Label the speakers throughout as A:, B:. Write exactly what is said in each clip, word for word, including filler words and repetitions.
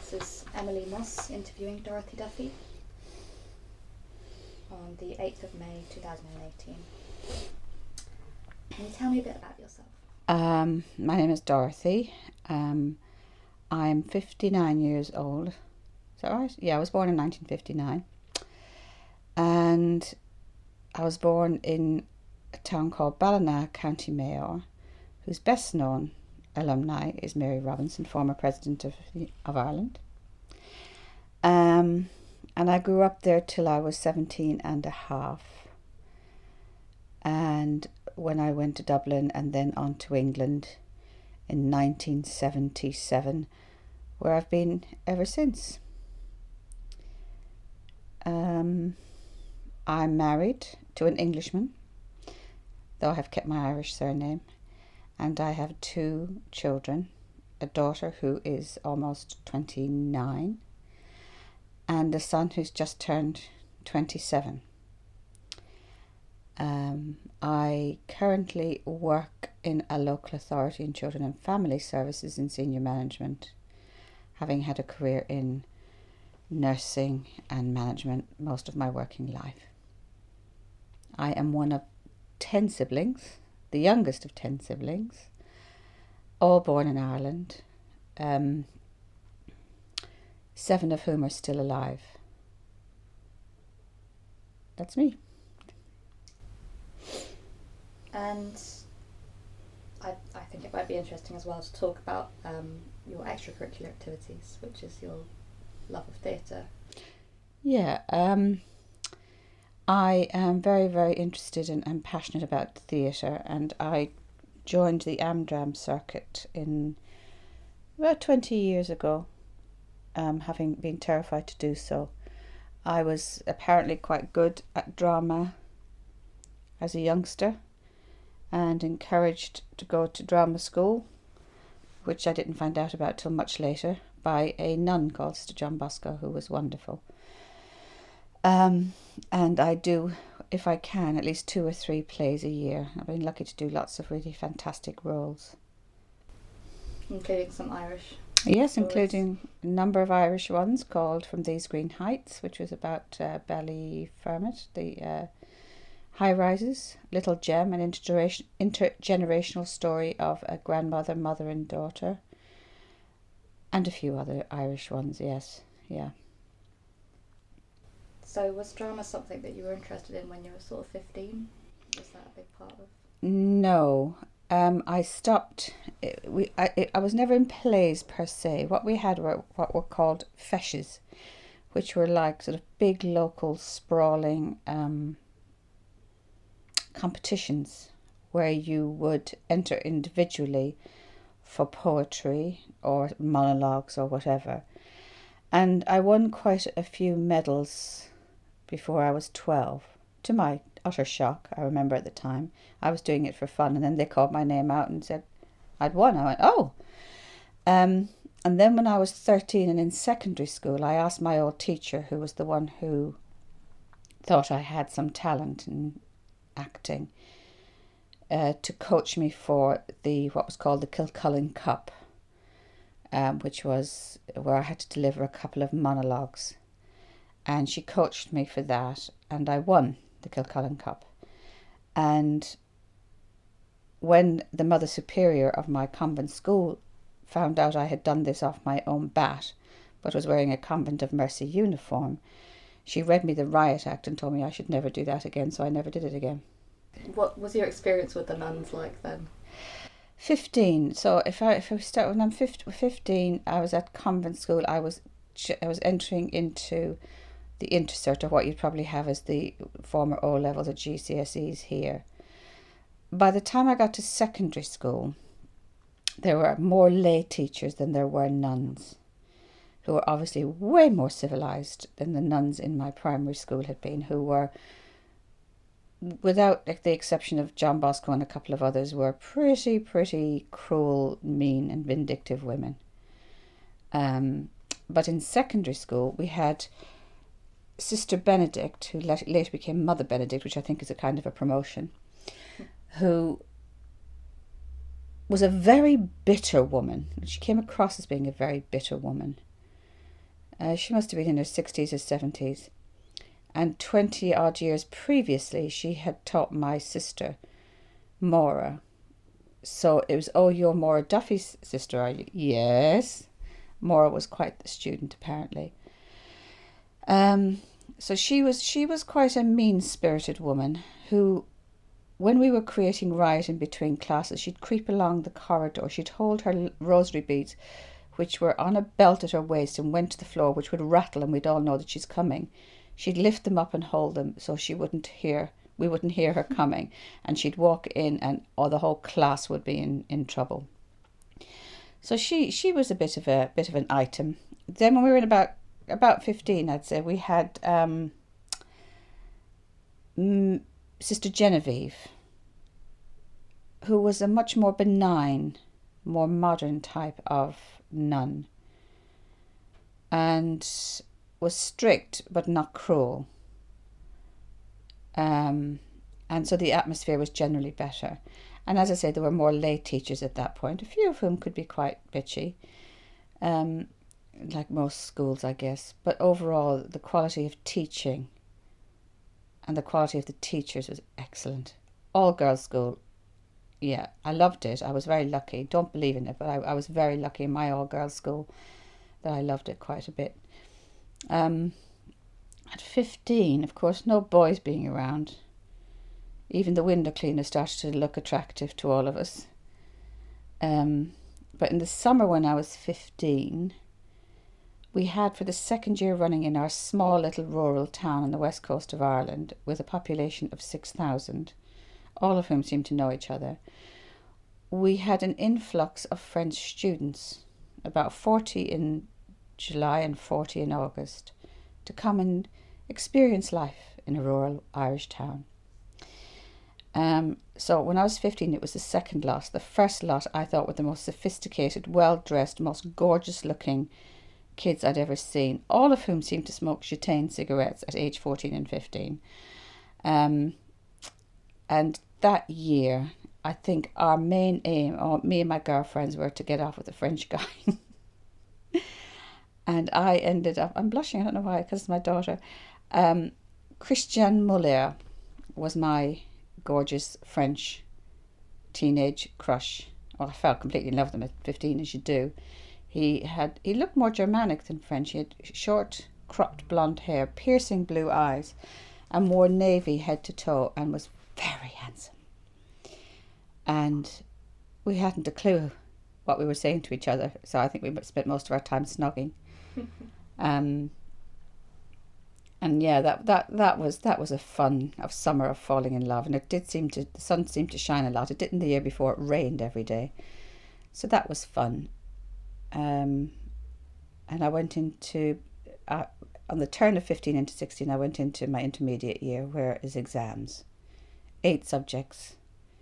A: This is Emily Moss interviewing Dorothy Duffy on the eighth of May two thousand eighteen. Can you tell me a bit about yourself?
B: Um, my name is Dorothy. Um, I'm fifty-nine years old. Is that right? Yeah, I was born in nineteen fifty-nine. And I was born in a town called Ballina, County Mayo, whose best known alumni is Mary Robinson, former President of, of Ireland. Um, and I grew up there till I was seventeen and a half. And when I went to Dublin and then on to England in nineteen seventy-seven, where I've been ever since. Um, I'm married to an Englishman, though I have kept my Irish surname. And I have two children, a daughter who is almost twenty-nine and a son who's just turned twenty-seven. Um, I currently work in a local authority in children and family services in senior management, having had a career in nursing and management most of my working life. I am one of ten siblings. The youngest of ten siblings, all born in Ireland, um, seven of whom are still alive. That's me.
A: And I, I think it might be interesting as well to talk about um, your extracurricular activities, which is your love of theatre.
B: Yeah, um, I am very, very interested in and passionate about theatre, and I joined the Amdram circuit in about twenty years ago, um, having been terrified to do so. I was apparently quite good at drama as a youngster and encouraged to go to drama school, which I didn't find out about till much later, by a nun called Sister John Bosco, who was wonderful. Um, and I do, if I can, at least two or three plays a year. I've been lucky to do lots of really fantastic roles.
A: Including some Irish
B: Yes,
A: stories.
B: Including a number of Irish ones called From These Green Heights, which was about uh, Ballyfermot, the uh, high-rises, Little Gem, an intergeneration, intergenerational story of a grandmother, mother and daughter, and a few other Irish ones, yes, yeah.
A: So was drama something that you were interested in when you were sort of fifteen? Was that a big part of?
B: No, um, I stopped. It, we, I, it, I was never in plays per se. What we had were what were called feshes, which were like sort of big local sprawling um, competitions where you would enter individually for poetry or monologues or whatever. And I won quite a few medals before I was twelve, to my utter shock. I remember at the time I was doing it for fun, and then they called my name out and said I'd won. I went, oh. Um, and then when I was thirteen and in secondary school, I asked my old teacher, who was the one who thought I had some talent in acting, uh, to coach me for the what was called the Kilcullen Cup, um, which was where I had to deliver a couple of monologues. And she coached me for that, and I won the Kilcullen Cup. And when the Mother Superior of my convent school found out I had done this off my own bat, but was wearing a Convent of Mercy uniform, she read me the Riot Act and told me I should never do that again, so I never did it again.
A: What was your experience with the nuns like then?
B: Fifteen. So if I if I start when I'm fifteen, I was at convent school. I was I was entering into the intercert, or what you'd probably have as the former O levels or G C S Es here. By the time I got to secondary school, there were more lay teachers than there were nuns, who were obviously way more civilised than the nuns in my primary school had been, who were, without the exception of John Bosco and a couple of others, were pretty, pretty cruel, mean and vindictive women. Um, but in secondary school, we had Sister Benedict, who later became Mother Benedict, which I think is a kind of a promotion, who was a very bitter woman. She came across as being a very bitter woman. Uh, she must have been in her sixties or seventies. And twenty odd years previously, she had taught my sister, Maura. So it was, oh, you're Maura Duffy's sister, are you? Yes. Maura was quite the student, apparently. Um, so she was she was quite a mean-spirited woman who, when we were creating riot in between classes, she'd creep along the corridor. She'd hold her rosary beads, which were on a belt at her waist, and went to the floor, which would rattle, and we'd all know that she's coming. She'd lift them up and hold them so she wouldn't hear, we wouldn't hear her coming. And she'd walk in and oh, the whole class would be in, in trouble. So she, she was a bit of a bit of an item. Then when we were in about about fifteen, I'd say, we had um, mm, Sister Genevieve, who was a much more benign, more modern type of nun, and was strict but not cruel. Um, and so the atmosphere was generally better. And as I say, there were more lay teachers at that point, a few of whom could be quite bitchy, um, like most schools, I guess. But overall, the quality of teaching and the quality of the teachers was excellent. All girls school, yeah, I loved it. I was very lucky. Don't believe in it, but I, I was very lucky in my all girls school that I loved it quite a bit. Um, at fifteen, of course, no boys being around. Even the window cleaner started to look attractive to all of us. Um, but in the summer when I was fifteen, we had for the second year running in our small little rural town on the west coast of Ireland with a population of six thousand, all of whom seemed to know each other, we had an influx of French students, about forty in July and forty in August, to come and experience life in a rural Irish town. Um, so when I was fifteen, it was the second lot. The first lot I thought were the most sophisticated, well-dressed, most gorgeous-looking kids I'd ever seen, all of whom seemed to smoke Chitane cigarettes at age fourteen and fifteen. Um, and that year, I think our main aim, or me and my girlfriends, were to get off with a French guy. And I ended up, I'm blushing, I don't know why, because it's my daughter. Um, Christian Muller was my gorgeous French teenage crush. Well, I fell completely in love with him at fifteen, as you do. He had, he looked more Germanic than French. He had short, cropped blonde hair, piercing blue eyes, and wore navy head to toe, and was very handsome. And we hadn't a clue what we were saying to each other, so I think we spent most of our time snogging. um, and yeah, that, that, that was that was a fun of summer of falling in love, and it did seem to the sun seemed to shine a lot. It didn't the year before; it rained every day, so that was fun. Um, and I went into uh, on the turn of fifteen into sixteen. I went into my intermediate year, where is exams, eight subjects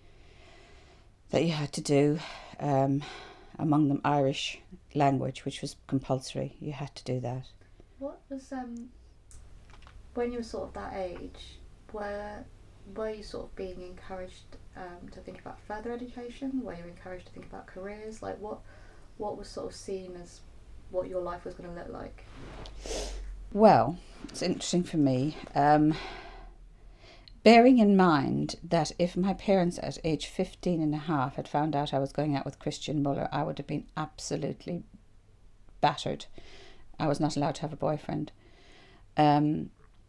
B: that you had to do. Um, among them Irish language, which was compulsory. You had to do that.
A: What was, um, when you were sort of that age, were, were you sort of being encouraged um, to think about further education? Were you encouraged to think about careers? Like what, what was sort of seen as what your life was going to look like?
B: Well, it's interesting for me. Um, Bearing in mind that if my parents at age fifteen and a half had found out I was going out with Christian Muller, I would have been absolutely battered. I was not allowed to have a boyfriend. Um,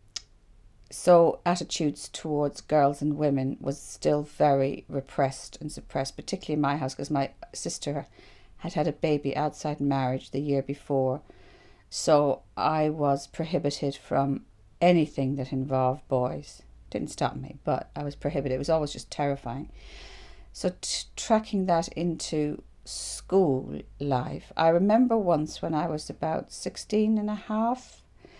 B: so attitudes towards girls and women was still very repressed and suppressed, particularly in my house, because my sister had had a baby outside marriage the year before. So I was prohibited from anything that involved boys. Didn't stop me, but I was prohibited. It was always just terrifying. So t- tracking that into school life, I remember once when I was about sixteen and a half,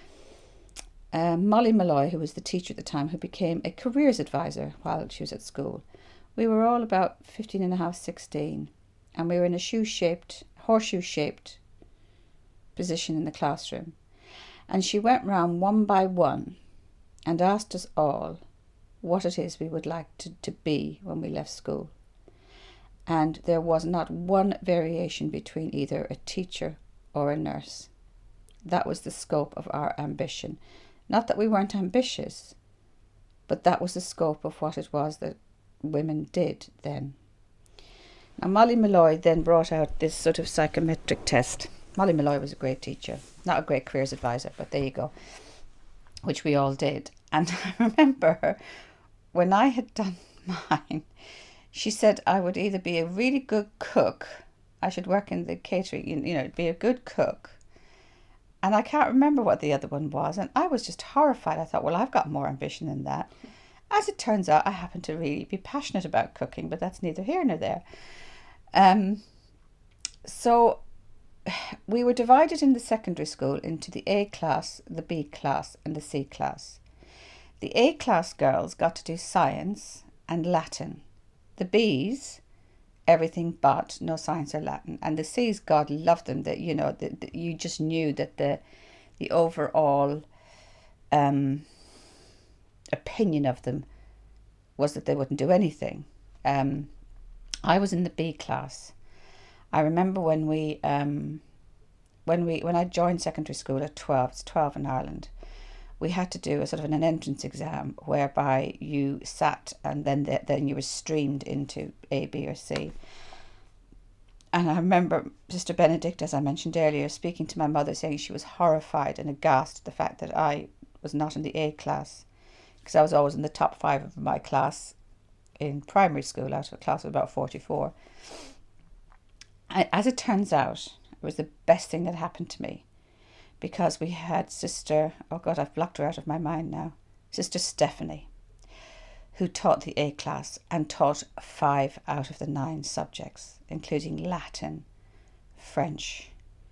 B: um, Molly Malloy, who was the teacher at the time, who became a careers advisor while she was at school, we were all about fifteen and a half, sixteen, and we were in a shoe-shaped, horseshoe-shaped position in the classroom. And she went round one by one and asked us all what it is we would like to, to be when we left school. And there was not one variation between either a teacher or a nurse. That was the scope of our ambition. Not that we weren't ambitious, but that was the scope of what it was that women did then. Now, Molly Malloy then brought out this sort of psychometric test. Molly Malloy was a great teacher, not a great careers advisor, but there you go, which we all did. And I remember her, when I had done mine, she said I would either be a really good cook, I should work in the catering, you know, be a good cook. And I can't remember what the other one was. And I was just horrified. I thought, well, I've got more ambition than that. As it turns out, I happen to really be passionate about cooking, but that's neither here nor there. Um, so we were divided in the secondary school into the A class, the B class, and the C class. The A class girls got to do science and Latin. The B's, everything but no science or Latin. And the C's, God loved them, that, you know, that, that you just knew that the the overall um, opinion of them was that they wouldn't do anything. Um, I was in the B class. I remember when we um, when we when I joined secondary school at twelve, it's twelve in Ireland, we had to do a sort of an entrance exam whereby you sat and then the, then you were streamed into A, B or C. And I remember Sister Benedict, as I mentioned earlier, speaking to my mother, saying she was horrified and aghast at the fact that I was not in the A class, because I was always in the top five of my class in primary school out of a class of about forty-four. I, as it turns out, it was the best thing that happened to me, because we had Sister, oh God, I've blocked her out of my mind now, Sister Stephanie, who taught the A class and taught five out of the nine subjects, including Latin, French,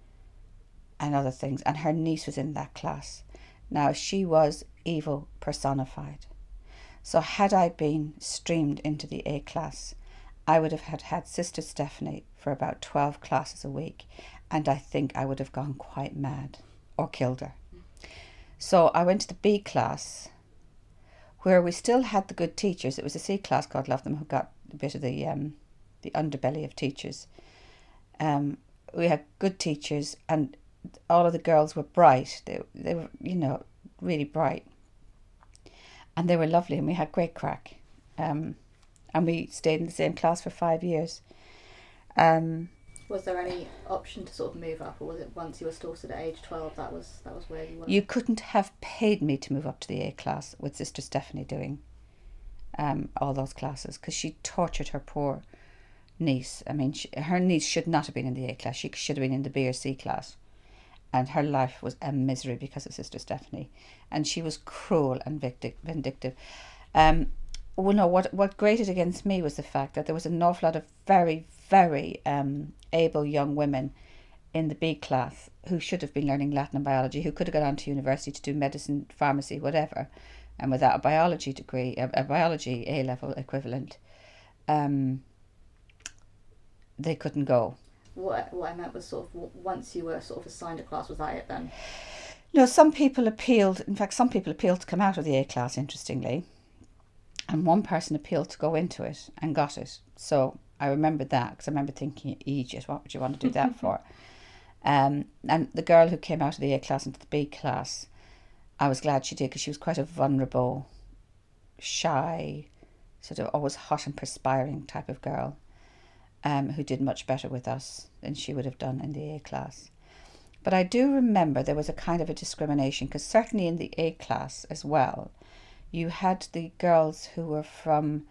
B: and other things. And her niece was in that class. Now, she was evil personified. So had I been streamed into the A class, I would have had, had Sister Stephanie for about twelve classes a week, and I think I would have gone quite mad or killed her. So I went to the B class, where we still had the good teachers. It was the C class, God love them, who got a bit of the um, the underbelly of teachers. Um, we had good teachers, and all of the girls were bright. They they were, you know, really bright. And they were lovely, and we had great crack. Um, and we stayed in the same class for five years. Um,
A: was there any option to sort of move up, or was it once you were sorted at age twelve, that was that was where you were?
B: You couldn't have paid me to move up to the A class with Sister Stephanie doing um, all those classes, because she tortured her poor niece. I mean, she, her niece should not have been in the A class. She should have been in the B or C class. And her life was a misery because of Sister Stephanie. And she was cruel and vindictive. Um, well, no, what, what grated against me was the fact that there was an awful lot of very, very um, able young women in the B class who should have been learning Latin and biology, who could have gone on to university to do medicine, pharmacy, whatever, and without a biology degree, a, a biology A-level equivalent, um, they couldn't go.
A: What what I meant was sort of once you were sort of assigned a class, was that it then?
B: No, some people appealed. In fact, some people appealed to come out of the A class, interestingly, and one person appealed to go into it and got it. So I remember that, because I remember thinking, Egypt, what would you want to do that for? Um, and the girl who came out of the A class into the B class, I was glad she did, because she was quite a vulnerable, shy, sort of always hot and perspiring type of girl. Um, who did much better with us than she would have done in the A class. But I do remember there was a kind of a discrimination, because certainly in the A class as well, you had the girls who were from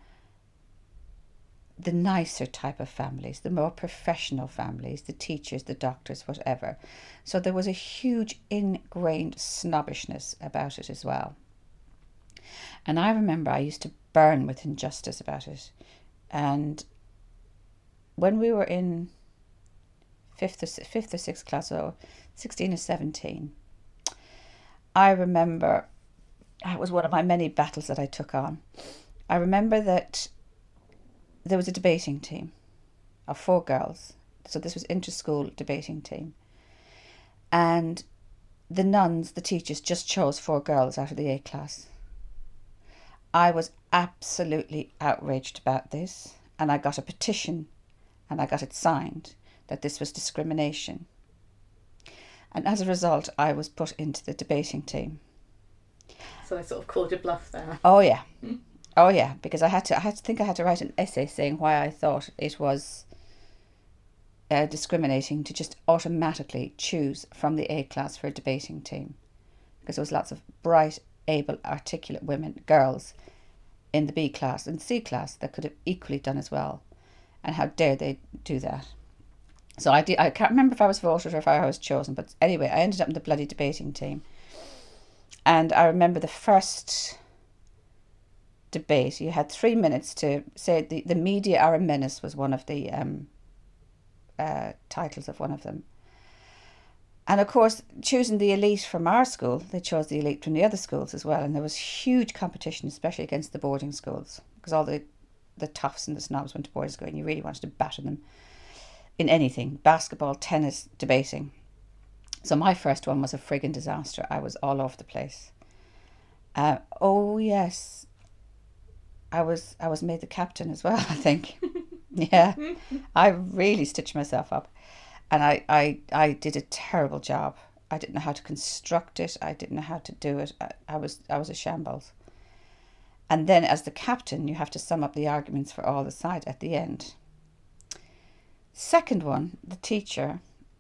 B: the nicer type of families, the more professional families, the teachers, the doctors, whatever. So there was a huge ingrained snobbishness about it as well. And I remember I used to burn with injustice about it. And when we were in fifth or, fifth or sixth class, or sixteen or seventeen, I remember, it was one of my many battles that I took on. I remember that there was a debating team of four girls. So this was inter-school debating team. And the nuns, the teachers, just chose four girls out of the A class. I was absolutely outraged about this, and I got a petition and I got it signed that this was discrimination. And as a result, I was put into the debating team.
A: So I sort of called your bluff there.
B: Oh yeah, oh yeah, because I had to. I had to think I had to write an essay saying why I thought it was uh, discriminating to just automatically choose from the A class for a debating team, because there was lots of bright, able, articulate women, girls, in the B class and C class that could have equally done as well, and how dare they do that? So I did, I can't remember if I was voted or if I was chosen, but anyway, I ended up in the bloody debating team. And I remember the first debate, you had three minutes to say the, the media are a menace was one of the um, uh, titles of one of them. And of course, choosing the elite from our school, they chose the elite from the other schools as well. And there was huge competition, especially against the boarding schools, because all the, the toughs and the snobs went to boarding school and you really wanted to batter them in anything, basketball, tennis, debating. So my first one was a friggin' disaster. I was all over the place. Uh, oh yes, I was I was made the captain as well, I think. Yeah, I really stitched myself up. And I, I, I did a terrible job. I didn't know how to construct it. I didn't know how to do it. I, I was I was a shambles. And then as the captain, you have to sum up the arguments for all the sides at the end. Second one, the teacher,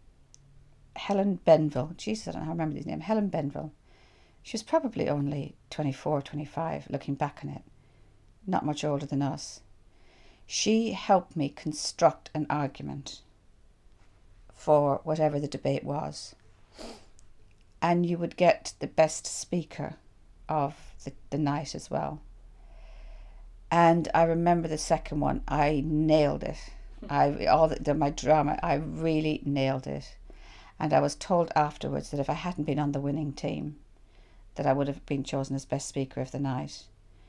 B: Helen Benville. Jesus, I don't know how I remember his name. Helen Benville. She was probably only twenty-four, twenty-five, looking back on it. Not much older than us. She helped me construct an argument for whatever the debate was. And you would get the best speaker of the, the night as well. And I remember the second one, I nailed it. I all the, the, my drama, I really nailed it. And I was told afterwards that if I hadn't been on the winning team, that I would have been chosen as best speaker of the night.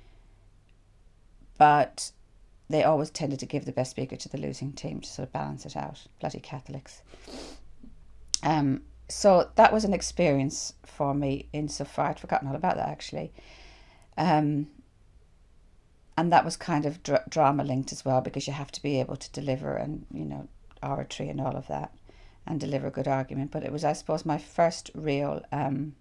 B: But they always tended to give the best speaker to the losing team to sort of balance it out. Bloody Catholics. Um, so that was an experience for me insofar. I'd forgotten all about that actually. Um, and that was kind of dra- drama linked as well, because you have to be able to deliver and, you know, oratory and all of that and deliver a good argument. But it was, I suppose, my first real um,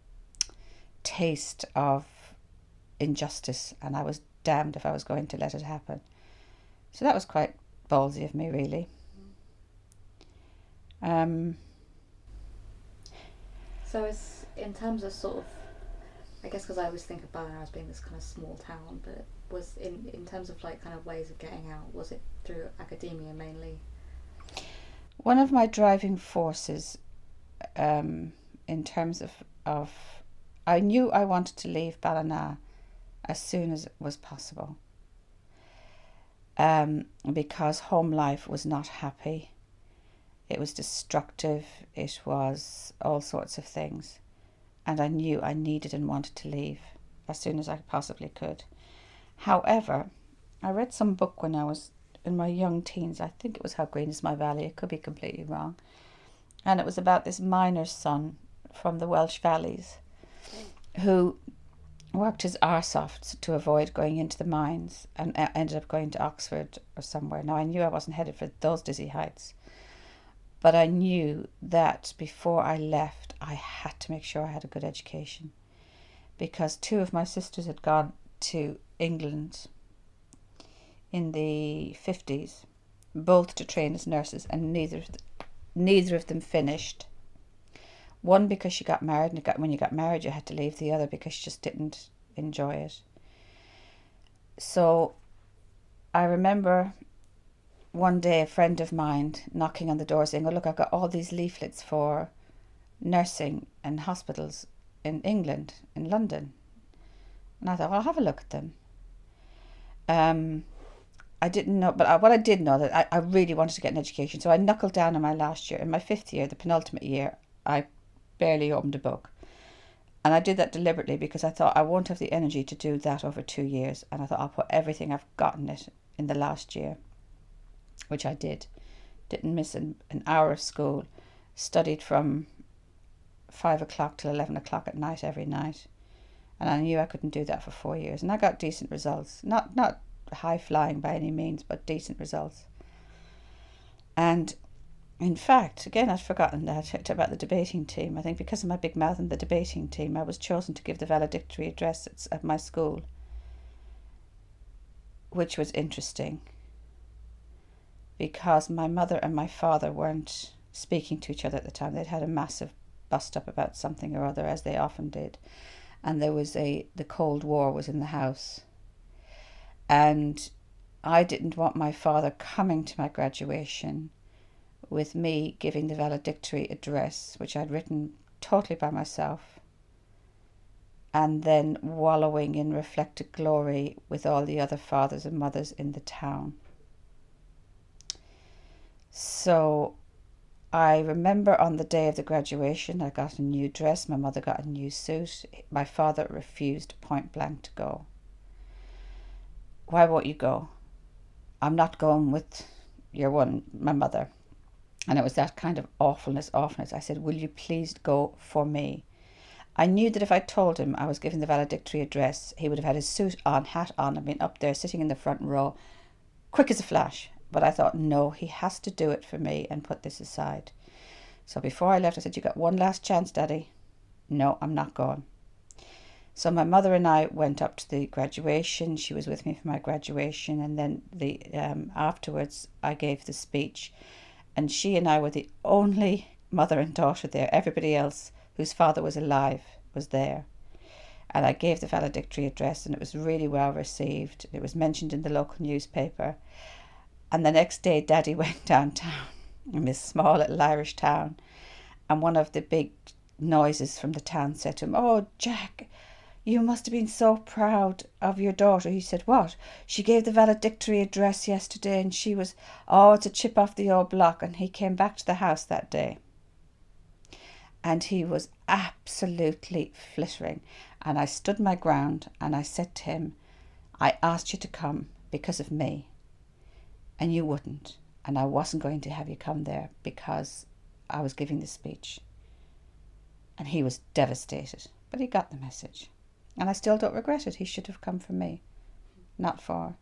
B: taste of injustice, and I was damned if I was going to let it happen. So that was quite ballsy of me, really. Um,
A: so it's in terms of sort of, I guess because I always think of Ballina as being this kind of small town, but was in, in terms of like kind of ways of getting out, was it through academia mainly?
B: One of my driving forces um, in terms of, of, I knew I wanted to leave Ballina as soon as it was possible. Um, because home life was not happy. It was destructive. It was all sorts of things. And I knew I needed and wanted to leave as soon as I possibly could. However, I read some book when I was in my young teens. I think it was How Green Is My Valley. It could be completely wrong. And it was about this miner's son from the Welsh valleys who worked his arse off to avoid going into the mines and ended up going to Oxford or somewhere. Now, I knew I wasn't headed for those dizzy heights, but I knew that before I left, I had to make sure I had a good education, because two of my sisters had gone to England in the fifties, both to train as nurses, and neither of them, neither of them finished. One because she got married, and it got, when you got married you had to leave. The other because she just didn't enjoy it. So I remember one day a friend of mine knocking on the door saying, oh look, I've got all these leaflets for nursing and hospitals in England, in London. And I thought, well, I'll have a look at them. Um, I didn't know, but I, what I did know, that I, I really wanted to get an education. So I knuckled down in my last year. In my fifth year, the penultimate year, I barely opened a book. And I did that deliberately because I thought I won't have the energy to do that over two years. And I thought I'll put everything I've got in it in the last year, which I did. Didn't miss an, an hour of school. Studied from five o'clock till eleven o'clock at night every night. And I knew I couldn't do that for four years. And I got decent results. Not, not high flying by any means, but decent results. And in fact, again, I'd forgotten that about the debating team. I think because of my big mouth in the debating team, I was chosen to give the valedictory address at, at my school, which was interesting because my mother and my father weren't speaking to each other at the time. They'd had a massive bust up about something or other, as they often did, and there was a the Cold War was in the house, and I didn't want my father coming to my graduation with me giving the valedictory address, which I'd written totally by myself, and then wallowing in reflected glory with all the other fathers and mothers in the town. So I remember on the day of the graduation, I got a new dress, my mother got a new suit. My father refused point blank to go. Why won't you go? I'm not going with your one, my mother. And it was that kind of awfulness, awfulness. I said, will you please go for me? I knew that if I told him I was giving the valedictory address, he would have had his suit on, hat on, and been up there sitting in the front row, quick as a flash. But I thought, no, he has to do it for me and put this aside. So before I left, I said, you got one last chance, Daddy. No, I'm not going. So my mother and I went up to the graduation. She was with me for my graduation. And then the um, afterwards, I gave the speech. And she and I were the only mother and daughter there. Everybody else whose father was alive was there. And I gave the valedictory address, and it was really well received. It was mentioned in the local newspaper. And the next day, Daddy went downtown in this small little Irish town, and one of the big noises from the town said to him, oh, Jack, you must have been so proud of your daughter. He said, what? She gave the valedictory address yesterday, and she was, oh, it's a chip off the old block. And he came back to the house that day, and he was absolutely flittering. And I stood my ground, and I said to him, I asked you to come because of me, and you wouldn't. And I wasn't going to have you come there because I was giving the speech. And he was devastated, but he got the message. And I still don't regret it. He should have come for me, not for.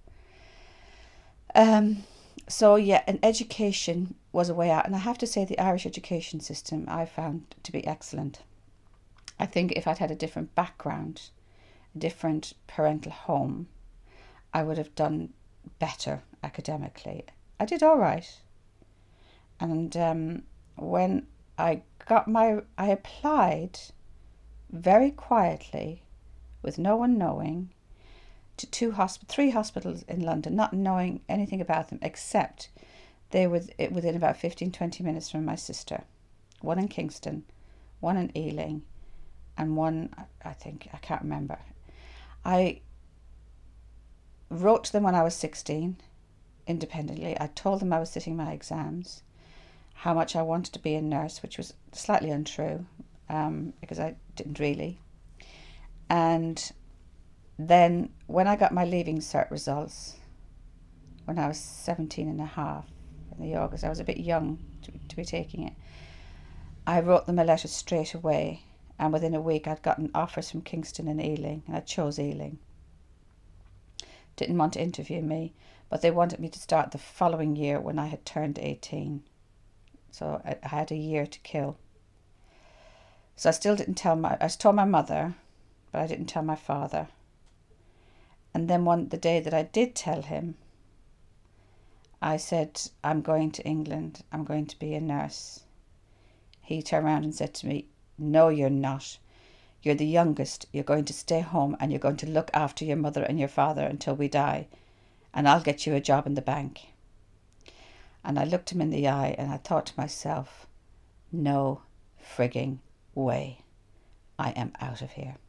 B: Um, so, yeah, an education was a way out. And I have to say the Irish education system I found to be excellent. I think if I'd had a different background, a different parental home, I would have done better academically. I did all right. And um, when I got my, I applied very quietly, with no one knowing, to two hosp- three hospitals in London, not knowing anything about them, except they were within about fifteen, twenty minutes from my sister. One in Kingston, one in Ealing, and one, I think, I can't remember. I wrote to them when I was sixteen, independently. I told them I was sitting my exams, how much I wanted to be a nurse, which was slightly untrue, um, because I didn't really. And then when I got my Leaving Cert results, when I was seventeen and a half, in the August, I was a bit young to, to be taking it, I wrote them a letter straight away, and within a week I'd gotten offers from Kingston and Ealing, and I chose Ealing. Didn't want to interview me, but they wanted me to start the following year when I had turned eighteen. So I had a year to kill. So I still didn't tell my, I told my mother, but I didn't tell my father. And then one, the day that I did tell him, I said, I'm going to England, I'm going to be a nurse. He turned around and said to me, no, you're not. You're the youngest, you're going to stay home and you're going to look after your mother and your father until we die, and I'll get you a job in the bank. And I looked him in the eye and I thought to myself, no frigging way. I am out of here.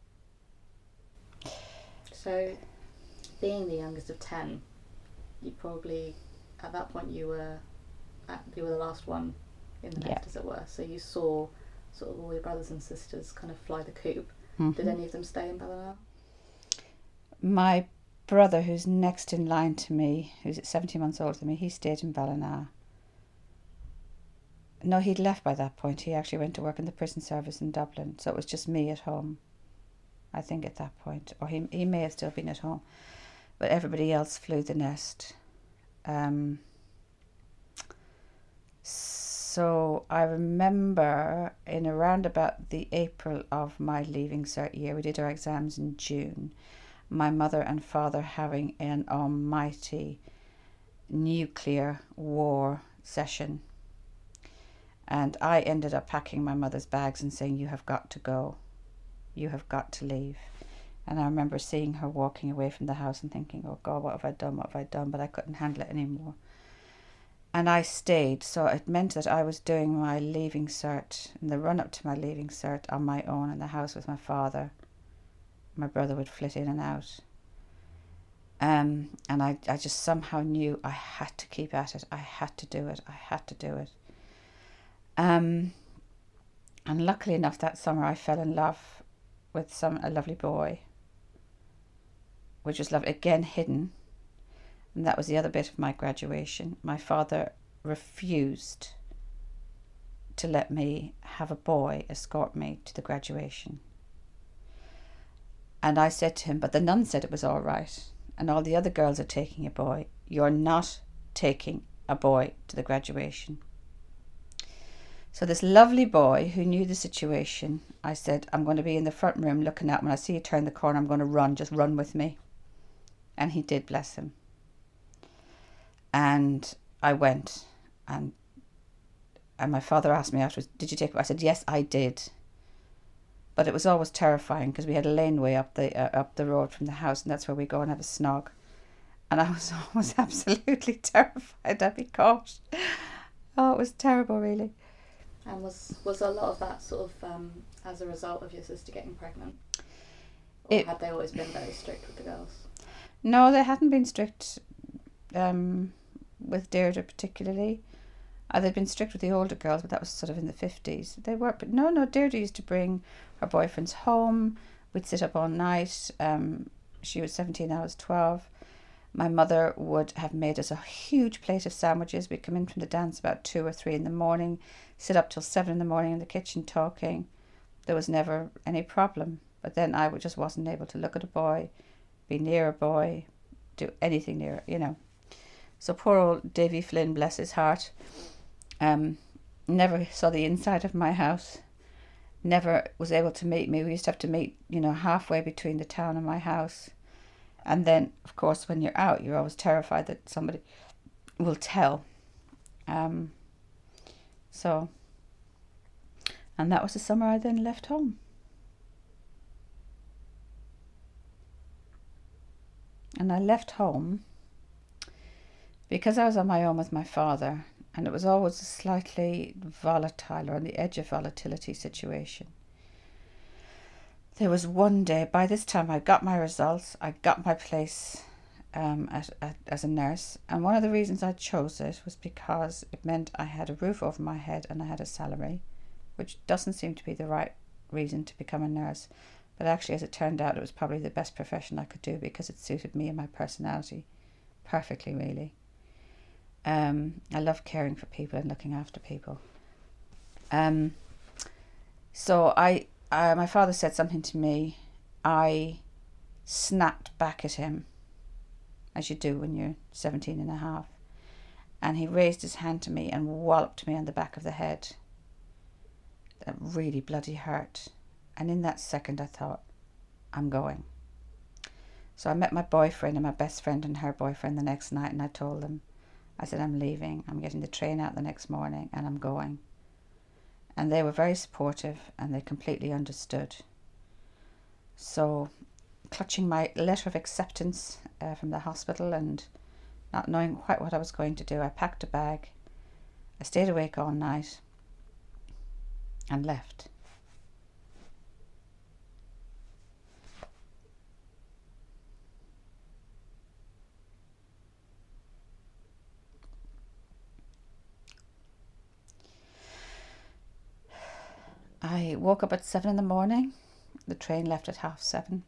A: So, being the youngest of ten, you probably, at that point, you were at, you were the last one in the nest,
B: Yeah.
A: as it were. So you saw sort of all your brothers and sisters kind of fly the coop.
B: Mm-hmm.
A: Did any of them stay in Ballina?
B: My brother, who's next in line to me, who's seventeen months older than me, he stayed in Ballina. No, he'd left by that point. He actually went to work in the prison service in Dublin. So it was just me at home, I think, at that point. Or he he may have still been at home. But everybody else flew the nest. Um, so I remember in around about the April of my Leaving Cert year, we did our exams in June, my mother and father having an almighty nuclear war session. And I ended up packing my mother's bags and saying, you have got to go. You have got to leave. And I remember seeing her walking away from the house and thinking, oh God, what have I done? What have I done? But I couldn't handle it anymore. And I stayed. So it meant that I was doing my Leaving Cert, in the run up to my Leaving Cert, on my own in the house with my father. My brother would flit in and out. Um, and I, I just somehow knew I had to keep at it. I had to do it. I had to do it. Um, and luckily enough, that summer I fell in love with some a lovely boy, which was lovely, again hidden. And that was the other bit of my graduation. My father refused to let me have a boy escort me to the graduation. And I said to him, but the nun said it was all right. And all the other girls are taking a boy. You're not taking a boy to the graduation. So this lovely boy who knew the situation, I said, I'm going to be in the front room looking out. When I see you turn the corner, I'm going to run. Just run with me. And he did, bless him. And I went. And and my father asked me afterwards, did you take it? I said, yes, I did. But it was always terrifying because we had a laneway up the uh, up the road from the house, and that's where we go and have a snog. And I was always absolutely terrified I'd be caught. Oh, it was terrible, really.
A: And was was a lot of that sort of um, as a result of your sister getting pregnant? Or it, had they always been very strict with the girls?
B: No, they hadn't been strict um, with Deirdre particularly. Uh, they'd been strict with the older girls, but that was sort of in the fifties. They were, but no, no, Deirdre used to bring her boyfriends home. We'd sit up all night. Um, she was seventeen, I was twelve. My mother would have made us a huge plate of sandwiches. We'd come in from the dance about two or three in the morning, sit up till seven in the morning in the kitchen talking. There was never any problem. But then I just wasn't able to look at a boy, be near a boy, do anything near, you know. So poor old Davy Flynn, bless his heart, um, never saw the inside of my house, never was able to meet me. We used to have to meet, you know, halfway between the town and my house. And then, of course, when you're out, you're always terrified that somebody will tell. Um, so, and that was the summer I then left home. And I left home because I was on my own with my father, and it was always a slightly volatile or on the edge of volatility situation. There was one day, by this time I got my results, I got my place um, at, at, as a nurse, and one of the reasons I chose it was because it meant I had a roof over my head and I had a salary, which doesn't seem to be the right reason to become a nurse, but actually as it turned out it was probably the best profession I could do because it suited me and my personality perfectly, really. Um, I love caring for people and looking after people. Um, so I... Uh, my father said something to me. I snapped back at him, as you do when you're seventeen and a half. And he raised his hand to me and walloped me on the back of the head. That really bloody hurt. And in that second I thought, I'm going. So I met my boyfriend and my best friend and her boyfriend the next night, and I told them, I said, I'm leaving. I'm getting the train out the next morning and I'm going. And they were very supportive and they completely understood. So, clutching my letter of acceptance uh, from the hospital and not knowing quite what I was going to do, I packed a bag. I stayed awake all night and left. I woke up at seven in the morning. The train left at half seven.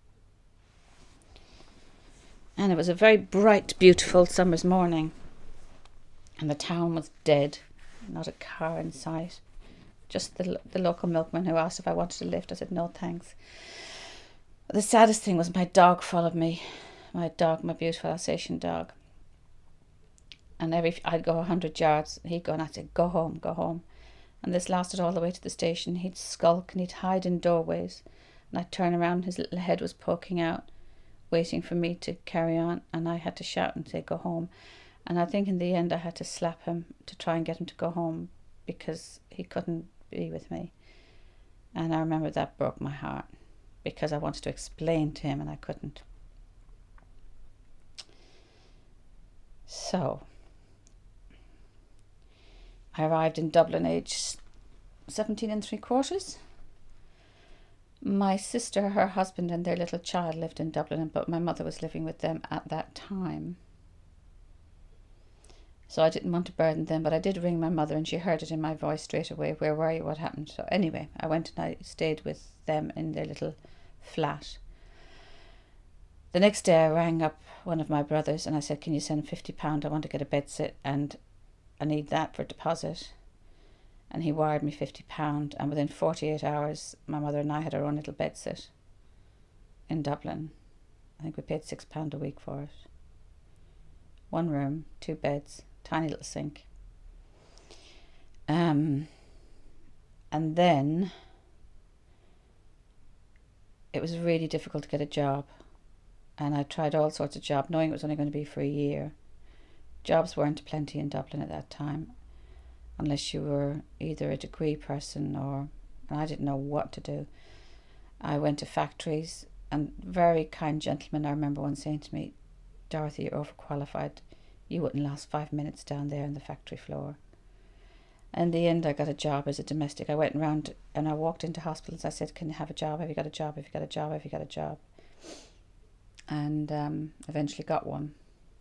B: And it was a very bright, beautiful summer's morning. And the town was dead. Not a car in sight. Just the the local milkman who asked if I wanted a lift. I said, no, thanks. But the saddest thing was my dog followed me. My dog, my beautiful Alsatian dog. And every I'd go a hundred yards, he'd go, and I'd say, go home, go home. And this lasted all the way to the station. He'd skulk and he'd hide in doorways. And I'd turn around, his little head was poking out, waiting for me to carry on. And I had to shout and say, go home. And I think in the end I had to slap him to try and get him to go home because he couldn't be with me. And I remember that broke my heart because I wanted to explain to him and I couldn't. So I arrived in Dublin aged seventeen and three quarters. My sister, her husband and their little child lived in Dublin, but my mother was living with them at that time. So I didn't want to burden them, but I did ring my mother and she heard it in my voice straight away. Where were you? What happened? So anyway, I went and I stayed with them in their little flat. The next day I rang up one of my brothers and I said, can you send fifty pounds? I want to get a bed sit and I need that for deposit. And he wired me fifty pounds, and within forty-eight hours my mother and I had our own little bed sit in Dublin. I think we paid six pounds a week for it. One room, two beds, tiny little sink. Um, and then it was really difficult to get a job. And I tried all sorts of jobs, knowing it was only going to be for a year. Jobs weren't plenty in Dublin at that time, unless you were either a degree person or, and I didn't know what to do. I went to factories, and very kind gentlemen, I remember one saying to me, Dorothy, you're overqualified. You wouldn't last five minutes down there on the factory floor. In the end, I got a job as a domestic. I went around and I walked into hospitals. I said, can you have a job? Have you got a job? Have you got a job? Have you got a job? And um, eventually got one.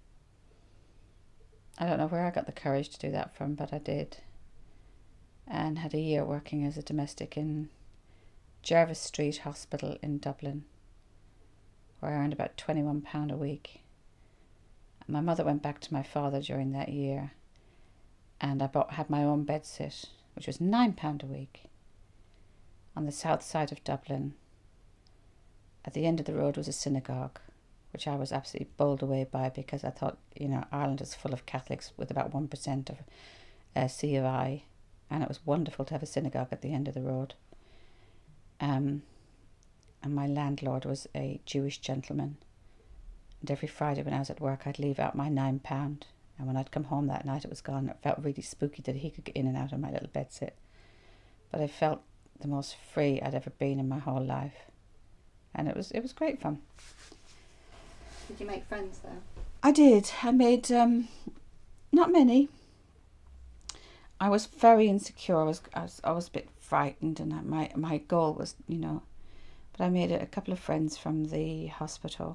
B: I don't know where I got the courage to do that from, but I did. And had a year working as a domestic in Jervis Street Hospital in Dublin, where I earned about twenty-one pounds a week. My mother went back to my father during that year, and I bought, had my own bed sit, which was nine pounds a week, on the south side of Dublin. At the end of the road was a synagogue, which I was absolutely bowled away by because I thought, you know, Ireland is full of Catholics with about one percent of uh, C of I, and it was wonderful to have a synagogue at the end of the road. Um, and my landlord was a Jewish gentleman. And every Friday when I was at work, I'd leave out my nine pound. And when I'd come home that night, it was gone. It felt really spooky that he could get in and out of my little bedsit. But I felt the most free I'd ever been in my whole life. And it was it was great fun.
A: Did you make friends there?
B: I did. I made um, not many. I was very insecure. I was I was, I was a bit frightened, and my my goal was, you know, but I made a, a couple of friends from the hospital.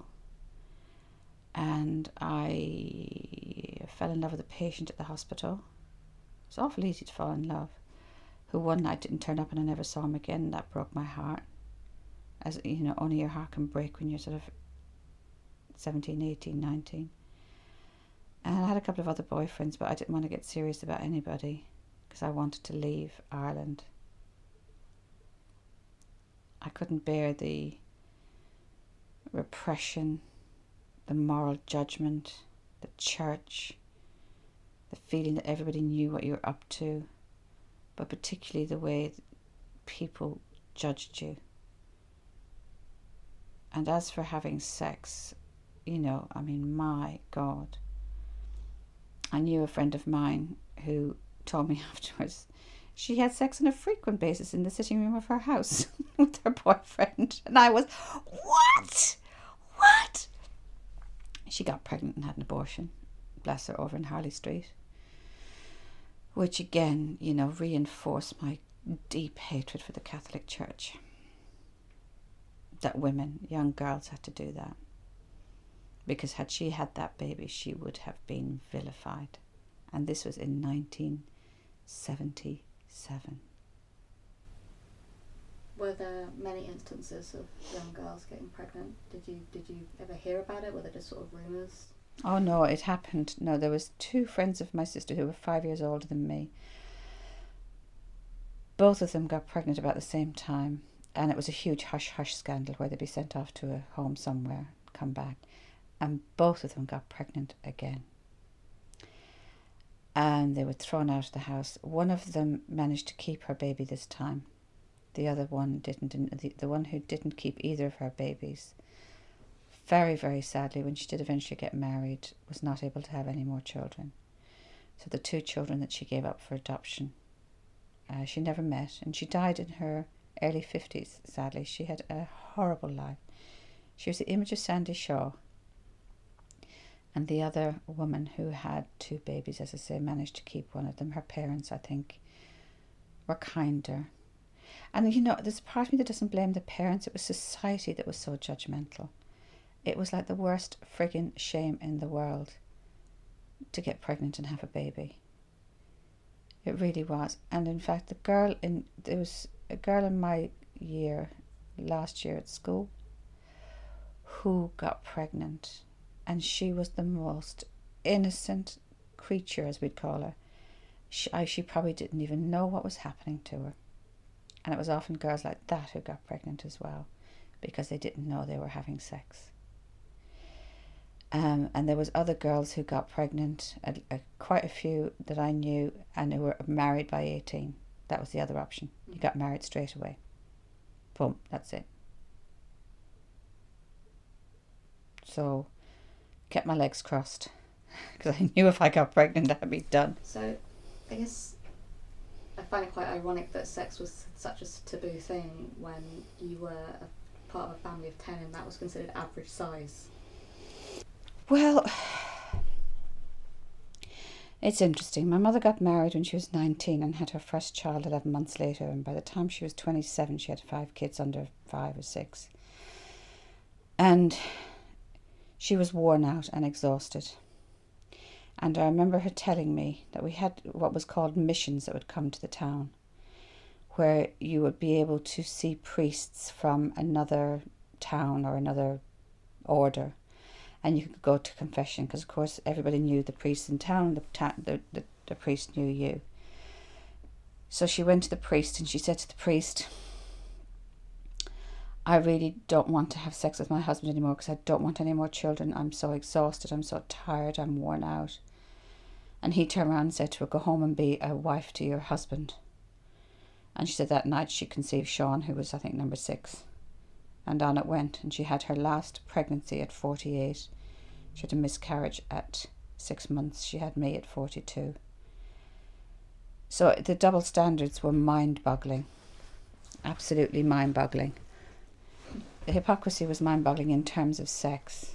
B: And I fell in love with a patient at the hospital. It was awful easy to fall in love. Who one night didn't turn up and I never saw him again. That broke my heart. As you know, only your heart can break when you're sort of seventeen, eighteen, nineteen. And I had a couple of other boyfriends, but I didn't want to get serious about anybody because I wanted to leave Ireland. I couldn't bear the repression, the moral judgment, the church, the feeling that everybody knew what you were up to, but particularly the way people judged you. And as for having sex, you know, I mean, my God. I knew a friend of mine who told me afterwards she had sex on a frequent basis in the sitting room of her house with her boyfriend. And I was, what? What? She got pregnant and had an abortion, bless her, over in Harley Street. Which again, you know, reinforced my deep hatred for the Catholic Church. That women, young girls, had to do that. Because had she had that baby, she would have been vilified. And this was in nineteen seventy-seven.
A: Were there many instances of young girls getting pregnant? Did you did you ever hear about it? Were there just sort of rumours?
B: Oh no, it happened. No, there was two friends of my sister who were five years older than me. Both of them got pregnant about the same time. And it was a huge hush-hush scandal where they'd be sent off to a home somewhere, come back. And both of them got pregnant again. and they were thrown out of the house. One of them managed to keep her baby this time. The other one didn't. And the, the one who didn't keep either of her babies, very, very sadly, when she did eventually get married, was not able to have any more children. So the two children that she gave up for adoption, uh, she never met, and she died in her early fifties, sadly. She had a horrible life. She was the image of Sandy Shaw. And the other woman who had two babies, as I say, managed to keep one of them. Her parents, I think, were kinder. And, you know, there's a part of me that doesn't blame the parents. It was society that was so judgmental. It was like the worst frigging shame in the world to get pregnant and have a baby. It really was. And in fact, the girl in, there was a girl in my year, last year at school, who got pregnant. And she was the most innocent creature, as we'd call her. She, I, she probably didn't even know what was happening to her. And it was often girls like that who got pregnant as well, because they didn't know they were having sex. Um, and there was other girls who got pregnant, uh, uh, quite a few that I knew, and who were married by eighteen. That was the other option. You got married straight away. Boom, that's it. So, kept my legs crossed, because I knew if I got pregnant, that'd be done.
A: So, I guess I find it quite ironic that sex was such a taboo thing when you were a part of a family of ten and that was considered average size.
B: Well, it's interesting. My mother got married when she was nineteen and had her first child eleven months later, and by the time she was twenty-seven, she had five kids under five or six. And she was worn out and exhausted. And I remember her telling me that we had what was called missions that would come to the town, where you would be able to see priests from another town or another order, and you could go to confession, because of course everybody knew the priest in town, the, ta- the, the, the priest knew you. So she went to the priest and she said to the priest, I really don't want to have sex with my husband anymore because I don't want any more children. I'm so exhausted, I'm so tired, I'm worn out. And he turned around and said to her, go home and be a wife to your husband. And she said that night she conceived Sean, who was I think number six. And on it went. And she had her last pregnancy at forty-eight. She had a miscarriage at six months. She had me at forty-two. So the double standards were mind-boggling. Absolutely mind-boggling. The hypocrisy was mind-boggling in terms of sex,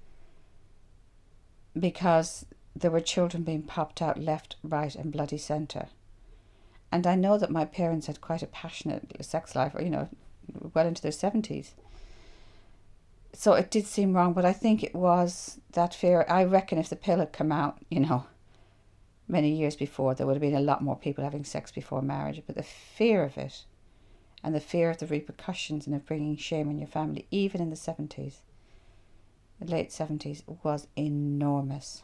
B: because there were children being popped out left, right and bloody centre. And I know that my parents had quite a passionate sex life, you know, well into their seventies. So it did seem wrong, but I think it was that fear. I reckon if the pill had come out, you know, many years before, there would have been a lot more people having sex before marriage. But the fear of it, and the fear of the repercussions and of bringing shame on your family, even in the seventies, the late seventies, was enormous.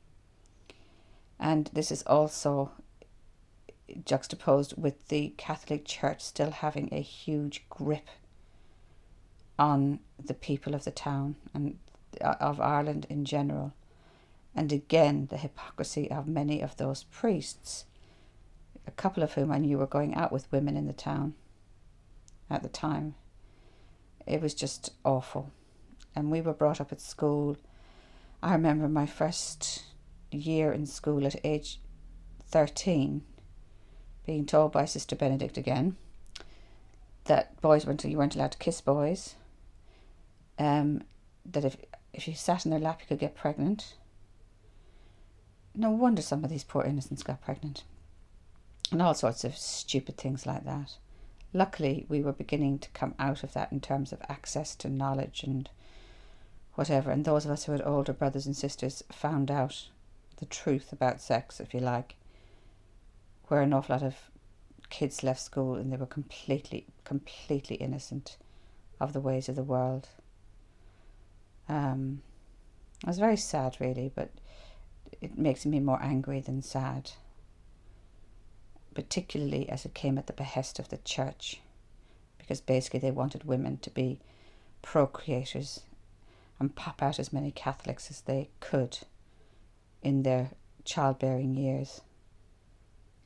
B: And this is also juxtaposed with the Catholic Church still having a huge grip on the people of the town and of Ireland in general. And again, the hypocrisy of many of those priests, a couple of whom I knew were going out with women in the town at the time. It was just awful. And we were brought up at school. I remember my first year in school at age thirteen being told by Sister Benedict again that boys weren't, you weren't allowed to kiss boys, um, that if if you sat in their lap you could get pregnant. No wonder some of these poor innocents got pregnant. And all sorts of stupid things like that. Luckily, we were beginning to come out of that in terms of access to knowledge and whatever. And those of us who had older brothers and sisters found out the truth about sex, if you like, where an awful lot of kids left school and they were completely, completely innocent of the ways of the world. Um, I was very sad, really, but it makes me more angry than sad, particularly as it came at the behest of the church, because basically they wanted women to be procreators and pop out as many Catholics as they could in their childbearing years.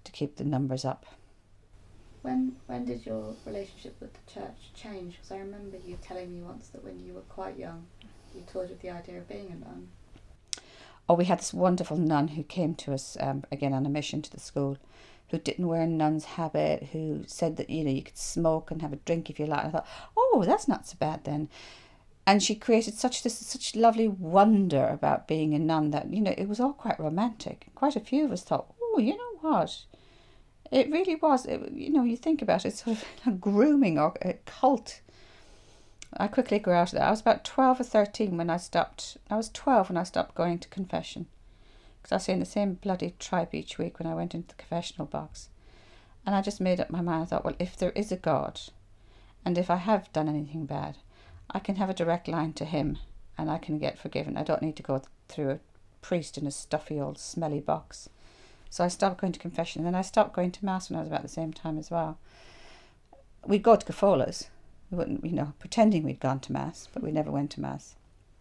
B: to keep the numbers up.
A: When when did your relationship with the church change? Because I remember you telling me once that when you were quite young, you toyed with the idea of being a nun.
B: Oh, we had this wonderful nun who came to us, um, again on a mission to the school, who didn't wear a nun's habit, who said that, you know, you could smoke and have a drink if you like. I thought, oh, that's not so bad then. And she created such this such lovely wonder about being a nun that, you know, it was all quite romantic. Quite a few of us thought, oh, you know what? It really was. It, you know, you think about it, it's sort of a grooming or a cult. I quickly grew out of that. I was about twelve or thirteen when I stopped. I was twelve when I stopped going to confession. Because I was saying the same bloody tripe each week when I went into the confessional box. And I just made up my mind. I thought, well, if there is a God, and if I have done anything bad, I can have a direct line to him and I can get forgiven. I don't need to go through a priest in a stuffy old smelly box. So I stopped going to confession. And then I stopped going to Mass when I was about the same time as well. We'd go to Gafolas. We wouldn't, you know, pretending we'd gone to Mass, but we never went to Mass.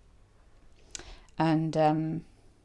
B: And um,